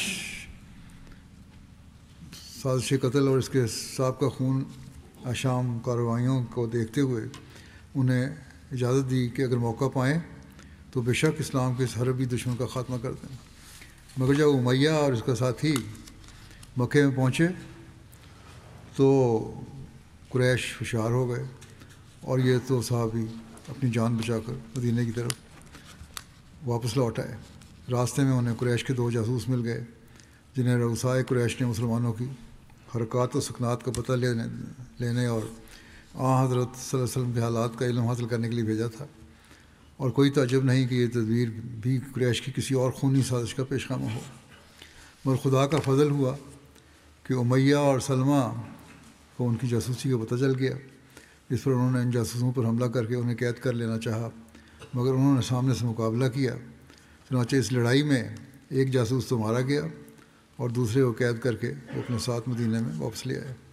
قتل اور اس کے سابقہ خون آشام کارروائیوں کو دیکھتے ہوئے انہیں اجازت دی کہ اگر موقع پائیں تو بے شک اسلام کے اس حربی دشمن کا خاتمہ کر دیں۔ مگر جب امیہ اور اس کا ساتھی مکے میں پہنچے تو قریش ہوشیار ہو گئے اور یہ تو صحابی اپنی جان بچا کر مدینہ کی طرف واپس لوٹ آئے۔ راستے میں انہیں قریش کے 2 جاسوس مل گئے جنہیں رؤسائے قریش نے مسلمانوں کی حرکات و سکنات کا پتہ لینے اور حضرت صلی اللہ علیہ وسلم کے حالات کا علم حاصل کرنے کے لیے بھیجا تھا، اور کوئی تعجب نہیں کہ یہ تدبیر بھی قریش کی کسی اور خونی سازش کا پیش خیمہ ہو۔ مگر خدا کا فضل ہوا کہ امیہ اور سلمہ کو ان کی جاسوسی کا پتہ چل گیا، جس پر انہوں نے ان جاسوسوں پر حملہ کر کے انہیں قید کر لینا چاہا، مگر انہوں نے سامنے سے مقابلہ کیا۔ چنانچہ اس لڑائی میں ایک جاسوس تو مارا گیا اور دوسرے کو قید کر کے وہ اپنے ساتھ مدینہ میں واپس لے آئے۔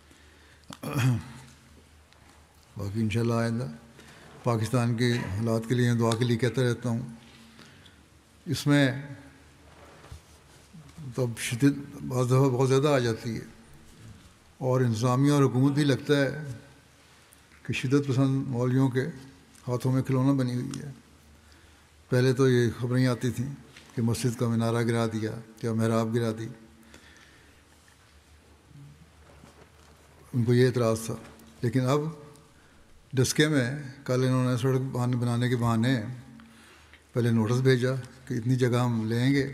باقی انشاءاللہ آئندہ پاکستان کے حالات کے لیے دعا کے لیے کہتا رہتا ہوں۔ اس میں تو اب شدت بعض دفعہ بہت زیادہ آ جاتی ہے، اور انتظامیہ اور حکومت بھی لگتا ہے کہ شدت پسند مولویوں کے ہاتھوں میں کھلونا بنی ہوئی ہے۔ پہلے تو یہ خبریں آتی تھیں کہ مسجد کا مینارہ گرا دیا یا محراب گرا دی، ان کو یہ اعتراض تھا۔ لیکن اب ڈسکے میں کل انہوں نے سڑک بنانے کے بہانے پہلے نوٹس بھیجا کہ اتنی جگہ ہم لیں گے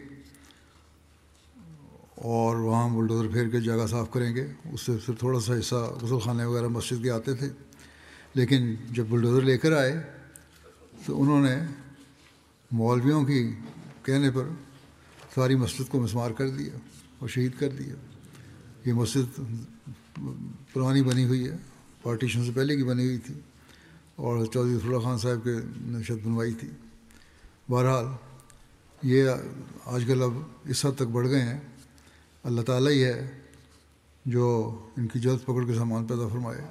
اور وہاں بلڈوزر پھیر کے جگہ صاف کریں گے۔ اس سے پھر تھوڑا سا حصہ غسل خانے وغیرہ مسجد کے آتے تھے، لیکن جب بلڈوزر لے کر آئے تو انہوں نے مولویوں کی کہنے پر ساری مسجد کو مسمار کر دیا اور شہید کر دیا۔ یہ مسجد پرانی بنی ہوئی ہے، پارٹیشن سے پہلے کی بنی ہوئی تھی، اور چودھری ظفر اللہ خان صاحب کے نشست بنوائی تھی۔ بہرحال یہ آج کل اب اس حد تک بڑھ گئے ہیں، اللہ تعالیٰ ہی ہے جو ان کی جلد پکڑ کے سامان پیدا فرمائے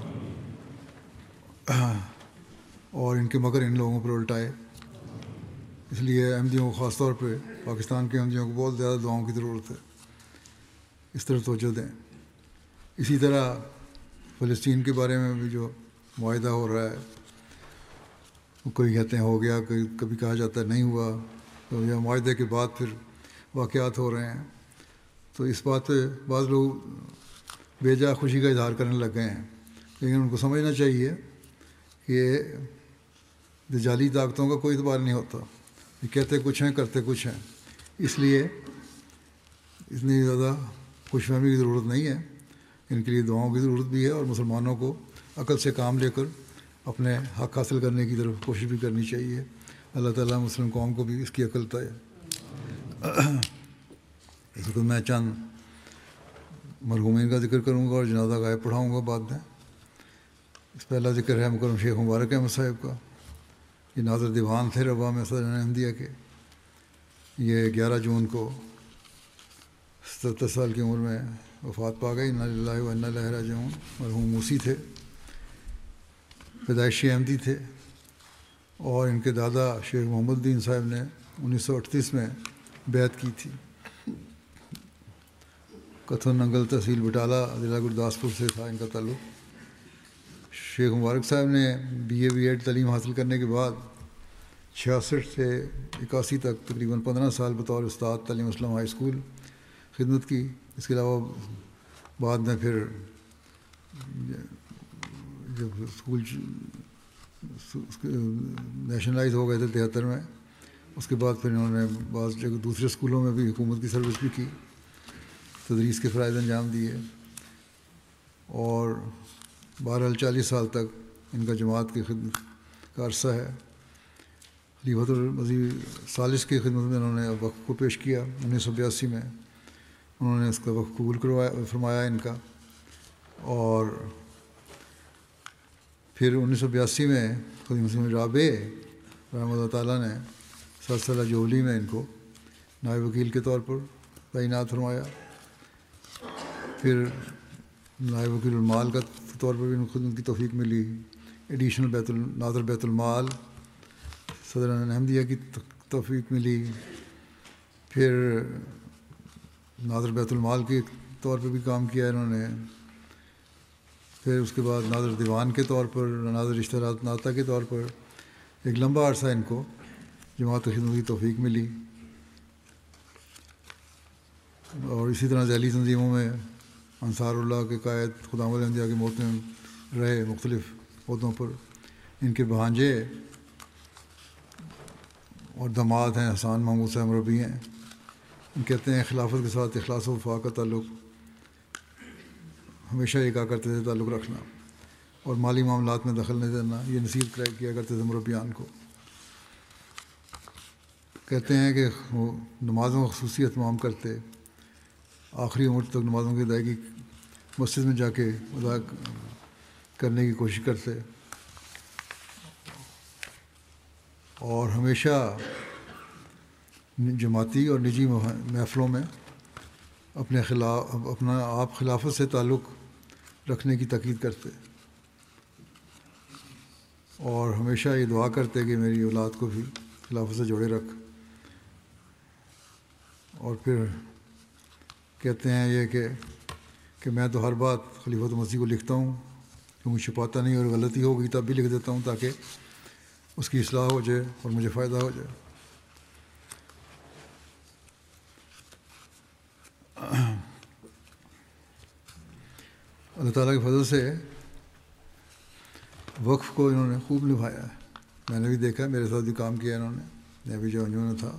اور ان کے مگر ان لوگوں پر الٹائے۔ اس لیے احمدیوں کو خاص طور پہ پاکستان کے احمدیوں کو بہت زیادہ دعاؤں کی ضرورت ہے، اس طرف توجہ دیں۔ اسی طرح فلسطین کے بارے میں بھی جو معاہدہ ہو رہا ہے، وہ کوئی کہتے ہیں ہو گیا، کبھی کہا جاتا ہے نہیں ہوا، تو یا معاہدے کے بعد پھر واقعات ہو رہے ہیں، تو اس بات پہ بعض لوگ بے جا خوشی کا اظہار کرنے لگ گئے ہیں۔ لیکن ان کو سمجھنا چاہیے کہ دجالی طاقتوں کا کوئی اعتبار نہیں ہوتا، یہ کہتے کچھ ہیں کرتے کچھ ہیں، اس لیے اتنی زیادہ خوش فہمی کی ضرورت نہیں ہے۔ ان کے لیے دعاؤں کی ضرورت بھی ہے، اور مسلمانوں کو عقل سے کام لے کر اپنے حق حاصل کرنے کی طرف کوشش بھی کرنی چاہیے۔ اللہ تعالیٰ مسلم قوم کو بھی اس کی عقل عطا ہے۔ اس وقت میں چند مرحومین کا ذکر کروں گا اور جنازہ غائب پڑھاؤں گا بعد میں۔ اس پہلا ذکر ہے مکرم شیخ مبارک احمد صاحب کا، یہ ناظر دیوان تھے ربا میں صدر احمدیہ کے۔ یہ 11 جون کو 77 سال کی عمر میں وفات پا گئی۔ انا للہ و انا الیہ راجعون۔ مرحوم موسی تھے، پیدائشی احمدی تھے، اور ان کے دادا شیخ محمد الدین صاحب نے 1938 میں بیعت کی تھی۔ کتھن ننگل تحصیل بٹالہ ضلع گرداسپور سے تھا ان کا تعلق۔ شیخ مبارک صاحب نے بی ایڈ تعلیم حاصل کرنے کے بعد 66 سے 81 تک تقریباً 15 سال بطور استاد تعلیم اسلام ہائی اسکول خدمت کی۔ اس کے علاوہ بعد میں پھر جب اسکول نیشنلائز ہو گئے تھے 73 میں، اس کے بعد پھر انہوں نے بعض جگہ دوسرے اسکولوں میں بھی حکومت کی سروس بھی کی، تدریس کے فرائض انجام دیے، اور بہرحال 40 سال تک ان کا جماعت کی خدمت کا عرصہ ہے۔ خلیفۃ المسیح ثالث کی خدمت میں انہوں نے وقف کو پیش کیا 1982 میں. انہوں نے اس کا وقف قبول فرمایا ان کا. اور پھر 1982 میں خلیفہ مسلم رابع رحمۃ اللہ تعالیٰ نے سلسلہ جوبلی میں ان کو نائب وکیل کے طور پر تعینات فرمایا. پھر نائب وکیل المال کا طور پر بھی ان کو خدمت کی توفیق ملی. ایڈیشنل ناظر بیت المال صدر احمدیہ کی توفیق ملی. پھر ناظر بیت المال کے طور پہ بھی کام کیا انہوں نے. پھر اس کے بعد ناظر دیوان کے طور پر، ناظر اشتہارات ناطا کے طور پر ایک لمبا عرصہ ان کو جماعت خدمت کی توفیق ملی. اور اسی طرح ذیلی تنظیموں میں انصار اللہ کے قائد، خدام الانبیاء کے محترم رہے مختلف عہدوں پر. ان کے بھانجے اور داماد ہیں حسان محمود صاحب مربی ہیں. ان کہتے ہیں خلافت کے ساتھ اخلاص و وفا کا تعلق ہمیشہ یہ کہا کرتے تھے تعلق رکھنا اور مالی معاملات میں دخل نہیں دینا. یہ نصیحت کیا کرتے تھے مربیان کو. کہتے ہیں کہ وہ نمازوں کا خصوصی اہتمام کرتے، آخری عمر تک نمازوں کی ادائیگی مسجد میں جا کے ادا کرنے کی کوشش کرتے، اور ہمیشہ جماعتی اور نجی محفلوں میں اپنا آپ خلافت سے تعلق رکھنے کی تاکید کرتے، اور ہمیشہ یہ دعا کرتے کہ میری اولاد کو بھی خلافت سے جوڑے رکھ. اور پھر کہتے ہیں یہ کہ میں تو ہر بات خلیفۃ المسیح کو لکھتا ہوں کیونکہ چھپاتا نہیں، اور غلطی ہو گئی تب بھی لکھ دیتا ہوں تاکہ اس کی اصلاح ہو جائے اور مجھے فائدہ ہو جائے. اللہ تعالیٰ کے فضل سے وقف کو انہوں نے خوب نبھایا ہے. میں نے بھی دیکھا، میرے ساتھ بھی کام کیا انہوں نے. میں بھی جو انجمن میں تھا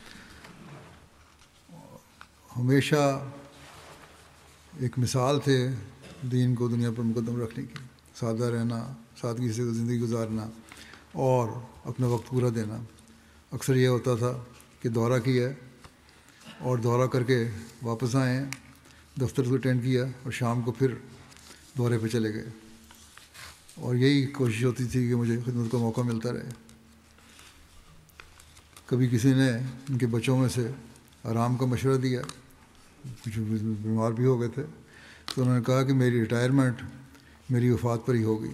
ہمیشہ ایک مثال تھے دین کو دنیا پر مقدم رکھنے کی. سادہ رہنا، سادگی سے زندگی گزارنا اور اپنا وقت پورا دینا. اکثر یہ ہوتا تھا کہ دورہ کیا اور دورہ کر کے واپس آئے، دفتر کو اٹینڈ کیا اور شام کو پھر دورے پہ چلے گئے. اور یہی کوشش ہوتی تھی کہ مجھے خدمت کا موقع ملتا رہے. کبھی کسی نے ان کے بچوں میں سے آرام کا مشورہ دیا، کچھ بیمار بھی ہو گئے تھے، تو انہوں نے کہا کہ میری ریٹائرمنٹ میری وفات پر ہی ہوگی.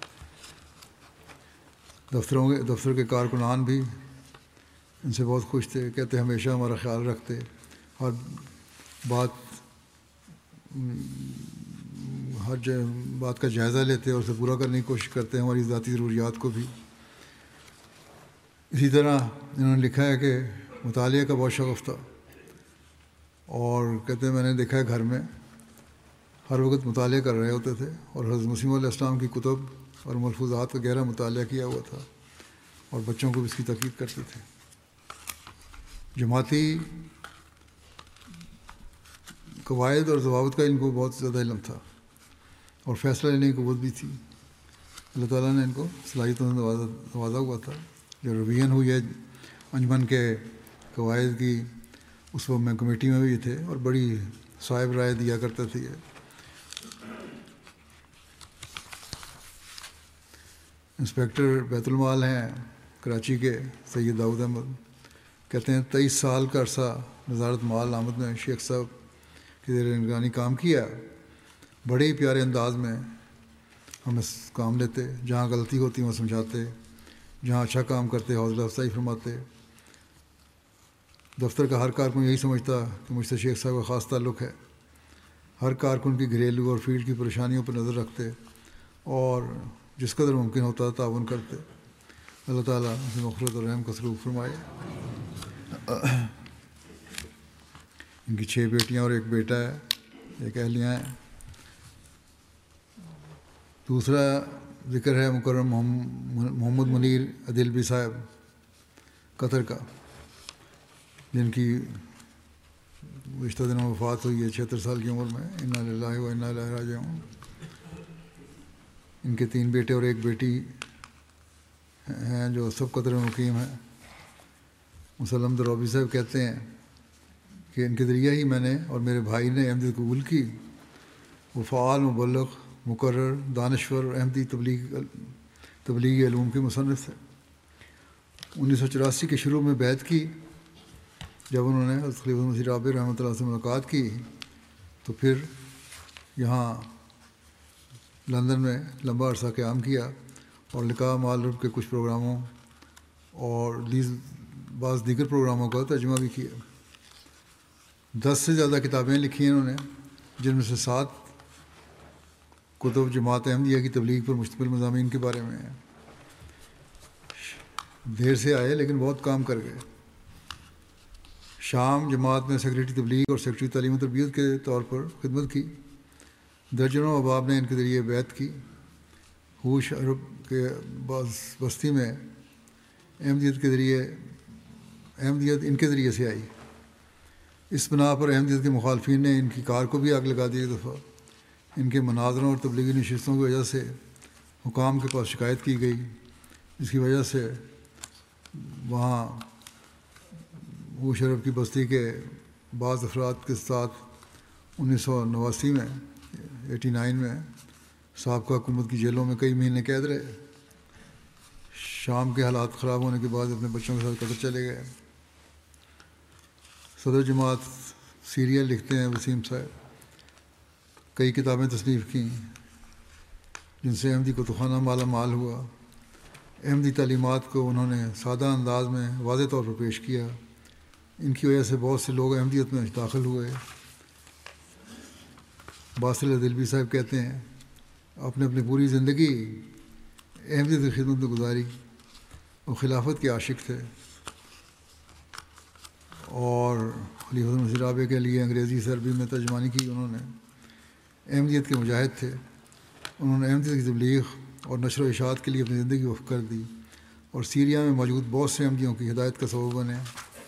دفتر کے کارکنان بھی ان سے بہت خوش تھے. کہتے ہمیشہ ہمارا خیال رکھتے، ہر بات کا جائزہ لیتے اور اسے پورا کرنے کی کوشش کرتے، ہماری ذاتی ضروریات کو بھی. اسی طرح انہوں نے لکھا ہے کہ مطالعے کا بہت شغف تھا، اور کہتے ہیں میں نے دیکھا ہے گھر میں ہر وقت مطالعہ کر رہے ہوتے تھے، اور حضرت مسیح علیہ السلام کی کتب اور ملفوظات کا گہرا مطالعہ کیا ہوا تھا، اور بچوں کو بھی اس کی تاکید کرتے تھے. جماعتی قواعد اور ضوابط کا ان کو بہت زیادہ علم تھا، اور فیصلہ لینے کی قوت بھی تھی. اللہ تعالیٰ نے ان کو صلاحیتوں سے نوازا ہوا تھا. جو ریویژن ہوئی ہے انجمن کے قواعد کی، اس وقت میں کمیٹی میں بھی تھے اور بڑی صاحب رائے دیا کرتے تھے. انسپیکٹر بیت المال ہیں کراچی کے سید داؤد احمد. کہتے ہیں 23 سال کا عرصہ وزارت مال آمد میں شیخ صاحب کی زیر نگرانی کام کیا. بڑے ہی پیارے انداز میں ہمیں کام لیتے، جہاں غلطی ہوتی وہاں سمجھاتے، جہاں اچھا کام کرتے حوصلہ افزائی فرماتے. دفتر کا ہر کارکن یہی سمجھتا کہ مجھ سے شیخ صاحب کا خاص تعلق ہے. ہر کارکن کی گھریلو اور فیلڈ کی پریشانیوں پر نظر رکھتے اور جس قدر ممکن ہوتا تعاون کرتے. اللہ تعالیٰ اسے مغفرت اور رحم کا سلوک فرمائے. ان کی 6 بیٹیاں اور 1 بیٹا ہے، 1 اہلیہ ہیں. دوسرا ذکر ہے مکرم محمد منیر عدیلوی صاحب قطر کا، جن کی گزشتہ دنوں وفات ہوئی ہے 76 سال کی عمر میں. انا للہ و انا الیہ راجعون. ان کے 3 بیٹے اور 1 بیٹی ہیں جو سب قطر میں مقیم ہیں. مسلم دروبی صاحب کہتے ہیں کہ ان کے ذریعہ ہی میں نے اور میرے بھائی نے احمدیت قبول کی. وہ فعال، مبلغ، مقرر، دانشور اور احمدی تبلیغی علوم کے مصنف تھے. 1984 کے شروع میں بیعت کی. جب انہوں نے حضرت خلیفۃ مسیح رابع رحمۃ اللہ سے ملاقات کی تو پھر یہاں لندن میں لمبا عرصہ قیام کیا اور لقاء مع الرب کے کچھ پروگراموں اور بعض دیگر پروگراموں کا ترجمہ بھی کیا. 10 سے زیادہ کتابیں لکھی ہیں انہوں نے، جن میں سے 7 کتب جماعت احمدیہ کی تبلیغ پر مشتمل مضامین کے بارے میں ہیں. دیر سے آئے لیکن بہت کام کر گئے. شام جماعت میں سیکریٹری تبلیغ اور سیکریٹری تعلیم و تربیت کے طور پر خدمت کی. درجنوں احباب نے ان کے ذریعے بیعت کی. ہوش عرب کے بستی میں احمدیت ان کے ذریعے سے آئی. اس بنا پر احمدیت کے مخالفین نے ان کی کار کو بھی آگ لگا دی. ایک دفعہ ان کے مناظروں اور تبلیغی نشستوں کی وجہ سے حکام کے پاس شکایت کی گئی، جس کی وجہ سے وہاں ہوش عرب کی بستی کے بعض افراد کے ساتھ 1989 میں 89 میں سابقہ حکومت کی جیلوں میں کئی مہینے قید رہے. شام کے حالات خراب ہونے کے بعد اپنے بچوں کے ساتھ قطر چلے گئے. صدر جماعت سیریل لکھتے ہیں وسیم صاحب. کئی کتابیں تصنیف کیں جن سے احمدی کتبخانہ مالا مال ہوا. احمدی تعلیمات کو انہوں نے سادہ انداز میں واضح طور پر پیش کیا. ان کی وجہ سے بہت سے لوگ احمدیت میں داخل ہوئے. باسل دلوی صاحب کہتے ہیں آپ نے اپنی پوری زندگی احمدیت کی خدمت میں گزاری. وہ خلافت کے عاشق تھے اور خلیفۃ مسیح رابع کے لیے انگریزی سے عربی میں ترجمانی کی. انہوں نے احمدیت کے مجاہد تھے. انہوں نے احمدیت کی تبلیغ اور نشر و اشاعت کے لیے اپنی زندگی وقف کر دی اور سیریا میں موجود بہت سے احمدیوں کی ہدایت کا سبب بنے.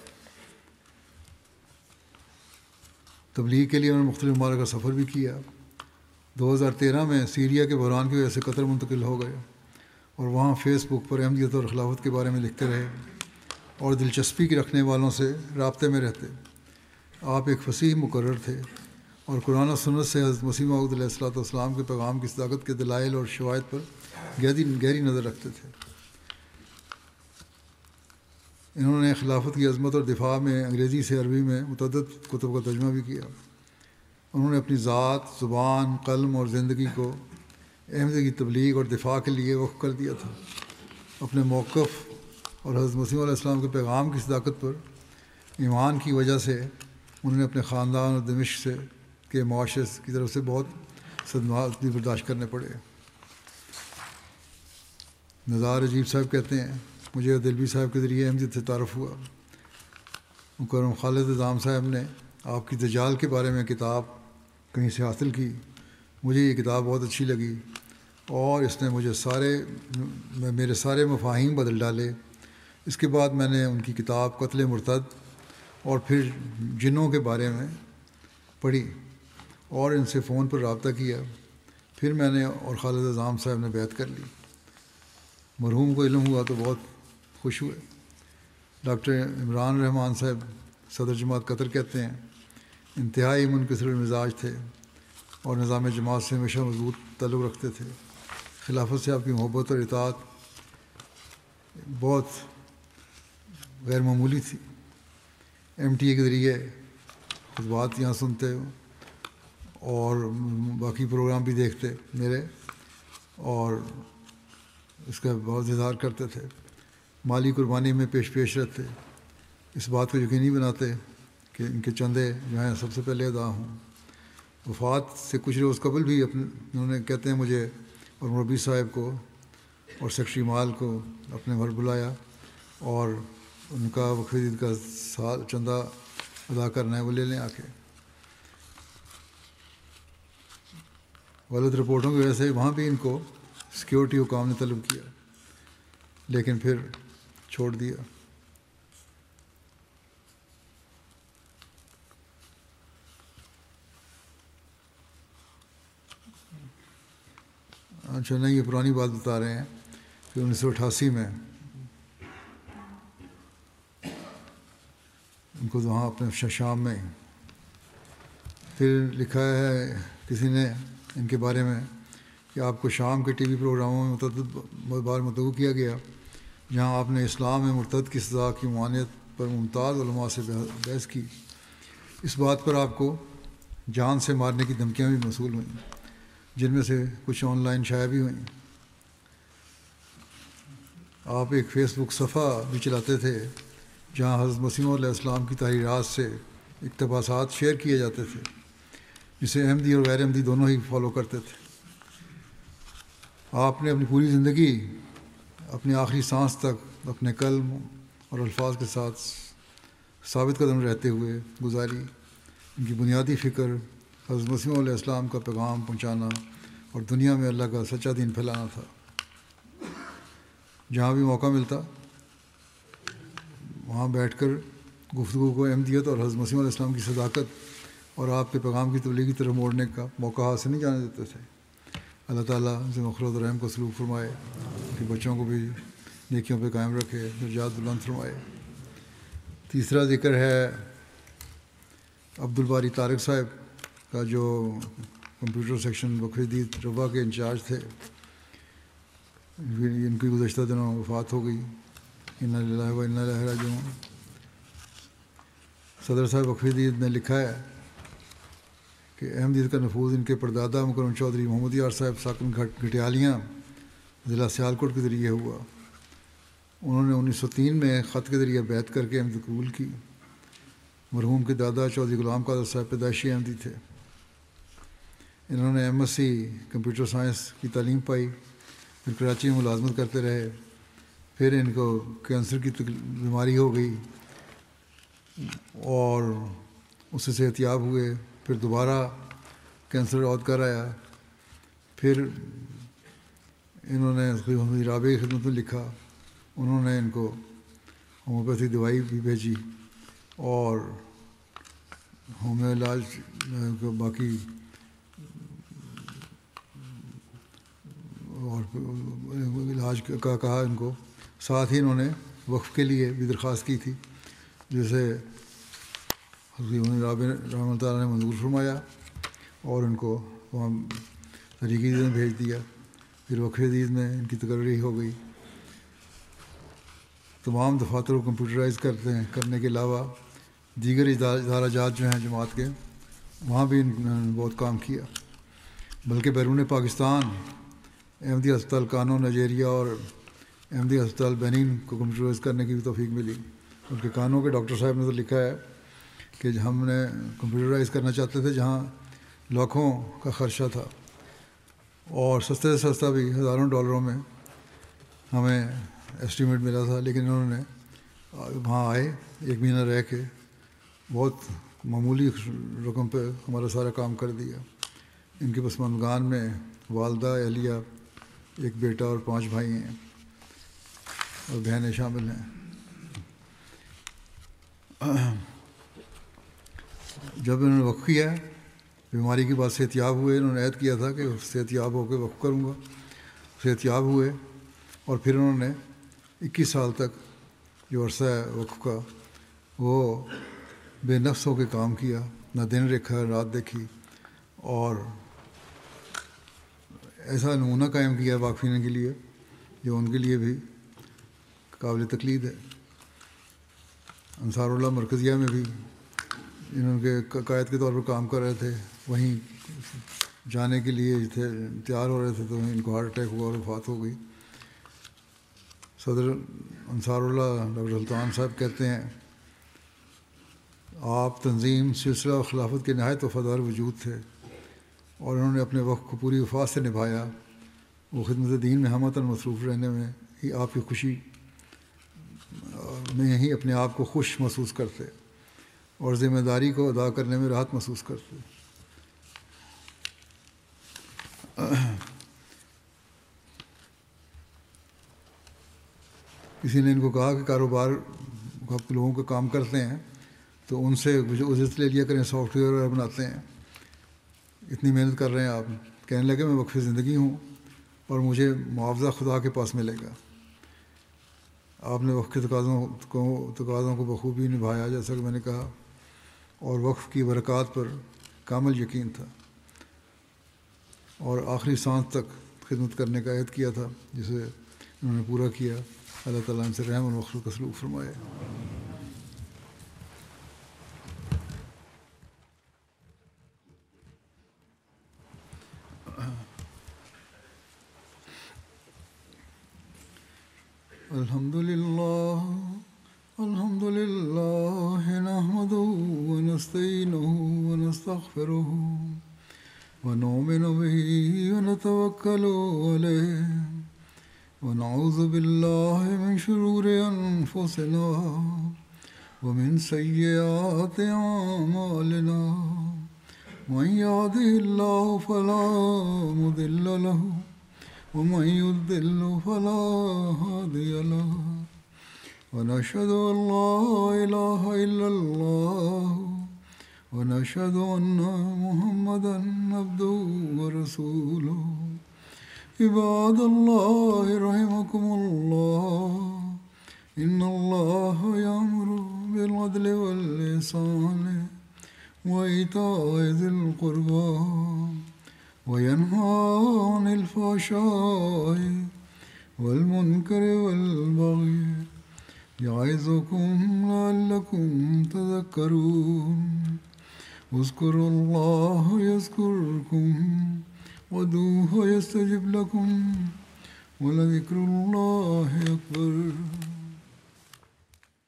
تبلیغ کے لیے انہوں نے مختلف ممالک کا سفر بھی کیا. 2013 میں سیریا کے بحران کی وجہ سے قطر منتقل ہو گئے اور وہاں فیس بک پر احمدیت اور خلافت کے بارے میں لکھتے رہے اور دلچسپی کے رکھنے والوں سے رابطے میں رہتے. آپ ایک فصیح مقرر تھے اور قرآن و سنت سے حضرت مسیح موعود علیہ الصلوۃ والسلام کے پیغام کی صداقت کے دلائل اور شواہد پر گہری نظر رکھتے تھے. انہوں نے خلافت کی عظمت اور دفاع میں انگریزی سے عربی میں متعدد کتب کا ترجمہ بھی کیا. انہوں نے اپنی ذات، زبان، قلم اور زندگی کو احمدیت کی تبلیغ اور دفاع کے لیے وقف کر دیا تھا. اپنے موقف اور حضرت مسیح علیہ السلام کے پیغام کی صداقت پر ایمان کی وجہ سے انہوں نے اپنے خاندان اور دمشق کے معاشرے کی طرف سے بہت صدمات بھی برداشت کرنے پڑے. نزار عجیب صاحب کہتے ہیں مجھے دلوی صاحب کے ذریعے احمدیت سے تعارف ہوا. مکرم خالد نظام صاحب نے آپ کی دجال کے بارے میں کتاب کہیں سے حاصل کی. مجھے یہ کتاب بہت اچھی لگی اور اس نے میرے سارے مفاہیم بدل ڈالے. اس کے بعد میں نے ان کی کتاب قتل مرتد اور پھر جنوں کے بارے میں پڑھی اور ان سے فون پر رابطہ کیا. پھر میں نے اور خالد نظام صاحب نے بیعت کر لی. مرحوم کو علم ہوا تو بہت خوش ہوئے. ڈاکٹر عمران رحمان صاحب صدر جماعت قطر کہتے ہیں انتہائی منکسر المزاج تھے اور نظام جماعت سے ہمیشہ مضبوط تعلق رکھتے تھے. خلافت سے آپ کی محبت اور اطاعت بہت غیر معمولی تھی. MTA کے ذریعے خطبات یہاں سنتے اور باقی پروگرام بھی دیکھتے میرے اور اس کا بہت اظہار کرتے تھے. مالی قربانی میں پیش رہتے. اس بات کو یقینی بناتے کہ ان کے چندے جو ہیں سب سے پہلے ادا ہوں. وفات سے کچھ روز قبل بھی انہوں نے کہتے ہیں مجھے اور مربی صاحب کو اور سیکٹری مال کو اپنے گھر بلایا اور ان کا وقف عید کا چندہ ادا کرنا ہے وہ لے لیں آ کے. غلط رپورٹوں کی وجہ سے وہاں بھی ان کو سیکیورٹی حکام نے طلب کیا لیکن پھر چھوڑ دیا. اچھا نہیں یہ پرانی بات بتا رہے ہیں کہ 1988 میں کو وہاں اپنے شام میں. پھر لکھا ہے کسی نے ان کے بارے میں کہ آپ کو شام کے ٹی وی پروگراموں میں متعدد بار مدعو کیا گیا جہاں آپ نے اسلام میں مرتد کی سزا کی ممانعت پر ممتاز علماء سے بحث کی. اس بات پر آپ کو جان سے مارنے کی دھمکیاں بھی موصول ہوئیں، جن میں سے کچھ آن لائن شائع بھی ہوئیں. آپ ایک فیس بک صفحہ بھی چلاتے تھے جہاں حضرت مسیح علیہ السلام کی تحریرات سے اقتباسات شیئر کیے جاتے تھے، جسے احمدی اور غیر احمدی دونوں ہی فالو کرتے تھے. آپ نے اپنی پوری زندگی اپنی آخری سانس تک اپنے قلم اور الفاظ کے ساتھ ثابت قدم رہتے ہوئے گزاری. ان کی بنیادی فکر حضرت مسیح علیہ السلام کا پیغام پہنچانا اور دنیا میں اللہ کا سچا دین پھیلانا تھا. جہاں بھی موقع ملتا وہاں بیٹھ کر گفتگو کو احمدیت اور حضرت مسیح علیہ السلام کی صداقت اور آپ کے پیغام کی تبلیغ کی طرف موڑنے کا موقع ہاتھ سے نہیں جانے دیتے تھے. اللہ تعالیٰ ان سے مغفرت و رحم کو سلوک فرمائے کہ بچوں کو بھی نیکیوں پہ قائم رکھے، درجات بلند فرمائے. تیسرا ذکر ہے عبدالباری طارق صاحب کا، جو کمپیوٹر سیکشن وقف جدید ربا کے انچارج تھے. ان کی گزشتہ دنوں وفات ہو گئی. انا للہ و انا الیہ راجعون. صدر صاحب وقف جدید نے لکھا ہے کہ احمدیت کا نفوذ ان کے پردادا مکرم چودھری محمد یار صاحب ساکن گھٹیالیاں ضلع سیالکوٹ کے ذریعے ہوا. انہوں نے 1903 میں خط کے ذریعے بیعت کر کے احمدیت قبول کی. مرحوم کے دادا چودھری غلام قادر صاحب پیدائشی احمدی تھے. انہوں نے M S C computer science کی تعلیم پائی، پھر کراچی میں ملازمت کرتے رہے. پھر ان کو کینسر کی بیماری ہو گئی اور اس سے صحتیاب ہوئے. پھر دوبارہ کینسر عود کر آیا. پھر انہوں نے رابع کی خدمت میں لکھا. انہوں نے ان کو ہومیوپیتھی دوائی بھی بھیجی اور ہومیو علاج کو باقی اور علاج کا کہا ان کو. ساتھ ہی انہوں نے وقف کے لیے بھی درخواست کی تھی، جسے حضرت رابع رحمۃ اللہ تعالیٰ نے منظور فرمایا اور ان کو وہاں طریقی جدید میں بھیج دیا. پھر وقف جدید میں ان کی تقرری ہو گئی. تمام دفاتر کو کمپیوٹرائز کرنے کے علاوہ دیگر ادارہ جات جو ہیں جماعت کے، وہاں بھی انہوں نے بہت کام کیا. بلکہ بیرون پاکستان احمدی ہسپتال کانو نائجیریا اور احمدی ہسپتال بینین کو کمپیوٹرائز کرنے کی بھی توفیق ملی. بلکہ کانو کے ڈاکٹر صاحب نے تو لکھا ہے کہ ہم نے کمپیوٹرائز کرنا چاہتے تھے جہاں لاکھوں کا خرچہ تھا اور سستے سے سستا بھی ہزاروں ڈالروں میں ہمیں ایسٹیمیٹ ملا تھا. لیکن انہوں نے وہاں آئے، 1 مہینہ رہ کے بہت معمولی رقم پہ ہمارا سارا کام کر دیا. ان کے پسماندگان میں والدہ، اہلیہ، ایک بیٹا اور 5 بھائی ہیں اور بہنیں شامل ہیں. جب انہوں نے وقف کیا، بیماری کے بعد صحتیاب ہوئے، انہوں نے عہد کیا تھا کہ صحتیاب ہو کے وقف کروں گا. صحتیاب ہوئے اور پھر انہوں نے 21 سال تک جو عرصہ ہے وقف کا، وہ بے نفس ہو کے کام کیا، نہ دن رکھا رات دیکھی، اور ایسا نمونہ قائم کیا واقفین کے لیے جو ان کے لیے بھی قابل تقلید ہے. انصار اللہ مرکزیہ میں بھی انہوں کے قائد کے طور پر کام کر رہے تھے. وہیں جانے کے لیے تیار ہو رہے تھے تو ان کو ہارٹ اٹیک ہوا اور وفات ہو گئی. صدر انصار اللہ ڈاکٹر سلطان صاحب کہتے ہیں آپ تنظیم، سلسلہ و خلافت کے نہایت وفادار وجود تھے اور انہوں نے اپنے وقت کو پوری وفات سے نبھایا. وہ خدمت دین میں ہمتاً مصروف رہنے میں ہی آپ کی خوشی میں ہی اپنے آپ کو خوش محسوس کرتے اور ذمہ داری کو ادا کرنے میں راحت محسوس کرتے. کسی نے ان کو کہا کہ کاروبار آپ لوگوں کا کام کرتے ہیں تو ان سے اجرت لے لیا کریں، سافٹ ویئر وغیرہ بناتے ہیں، اتنی محنت کر رہے ہیں آپ. کہنے لگے میں وقف زندگی ہوں اور مجھے معاوضہ خدا کے پاس ملے گا. آپ نے وقف کے تقاضوں کو بخوبی نبھایا، جیسا کہ میں نے کہا، اور وقف کی برکات پر کامل یقین تھا، اور آخری سانس تک خدمت کرنے کا عہد کیا تھا، جسے انہوں نے پورا کیا۔ اللہ تعالیٰ ان سے رحم اور مغفرت کا سلوک فرمائے۔ الحمد للہ نحمده ونستعینه ونستغفره ونؤمن به ونتوکل علیہ ونعوذ باللہ من شرور انفسنا ومن سیئات اعمالنا من يهده الله فلا مضل له ومن يضلل فلا هادي له ونشهد أن لا إله إلا الله ونشهد أن محمدا عبده ورسوله عباد الله رحمكم الله إن الله يأمر بالعدل والإحسان وإيتاء ذي القربى وينهى عن الفحشاء والمنكر والبغي يعظكم لعلكم تذكرون اذكروا الله يذكركم وادعوه يستجب لكم ولذكر الله أكبر۔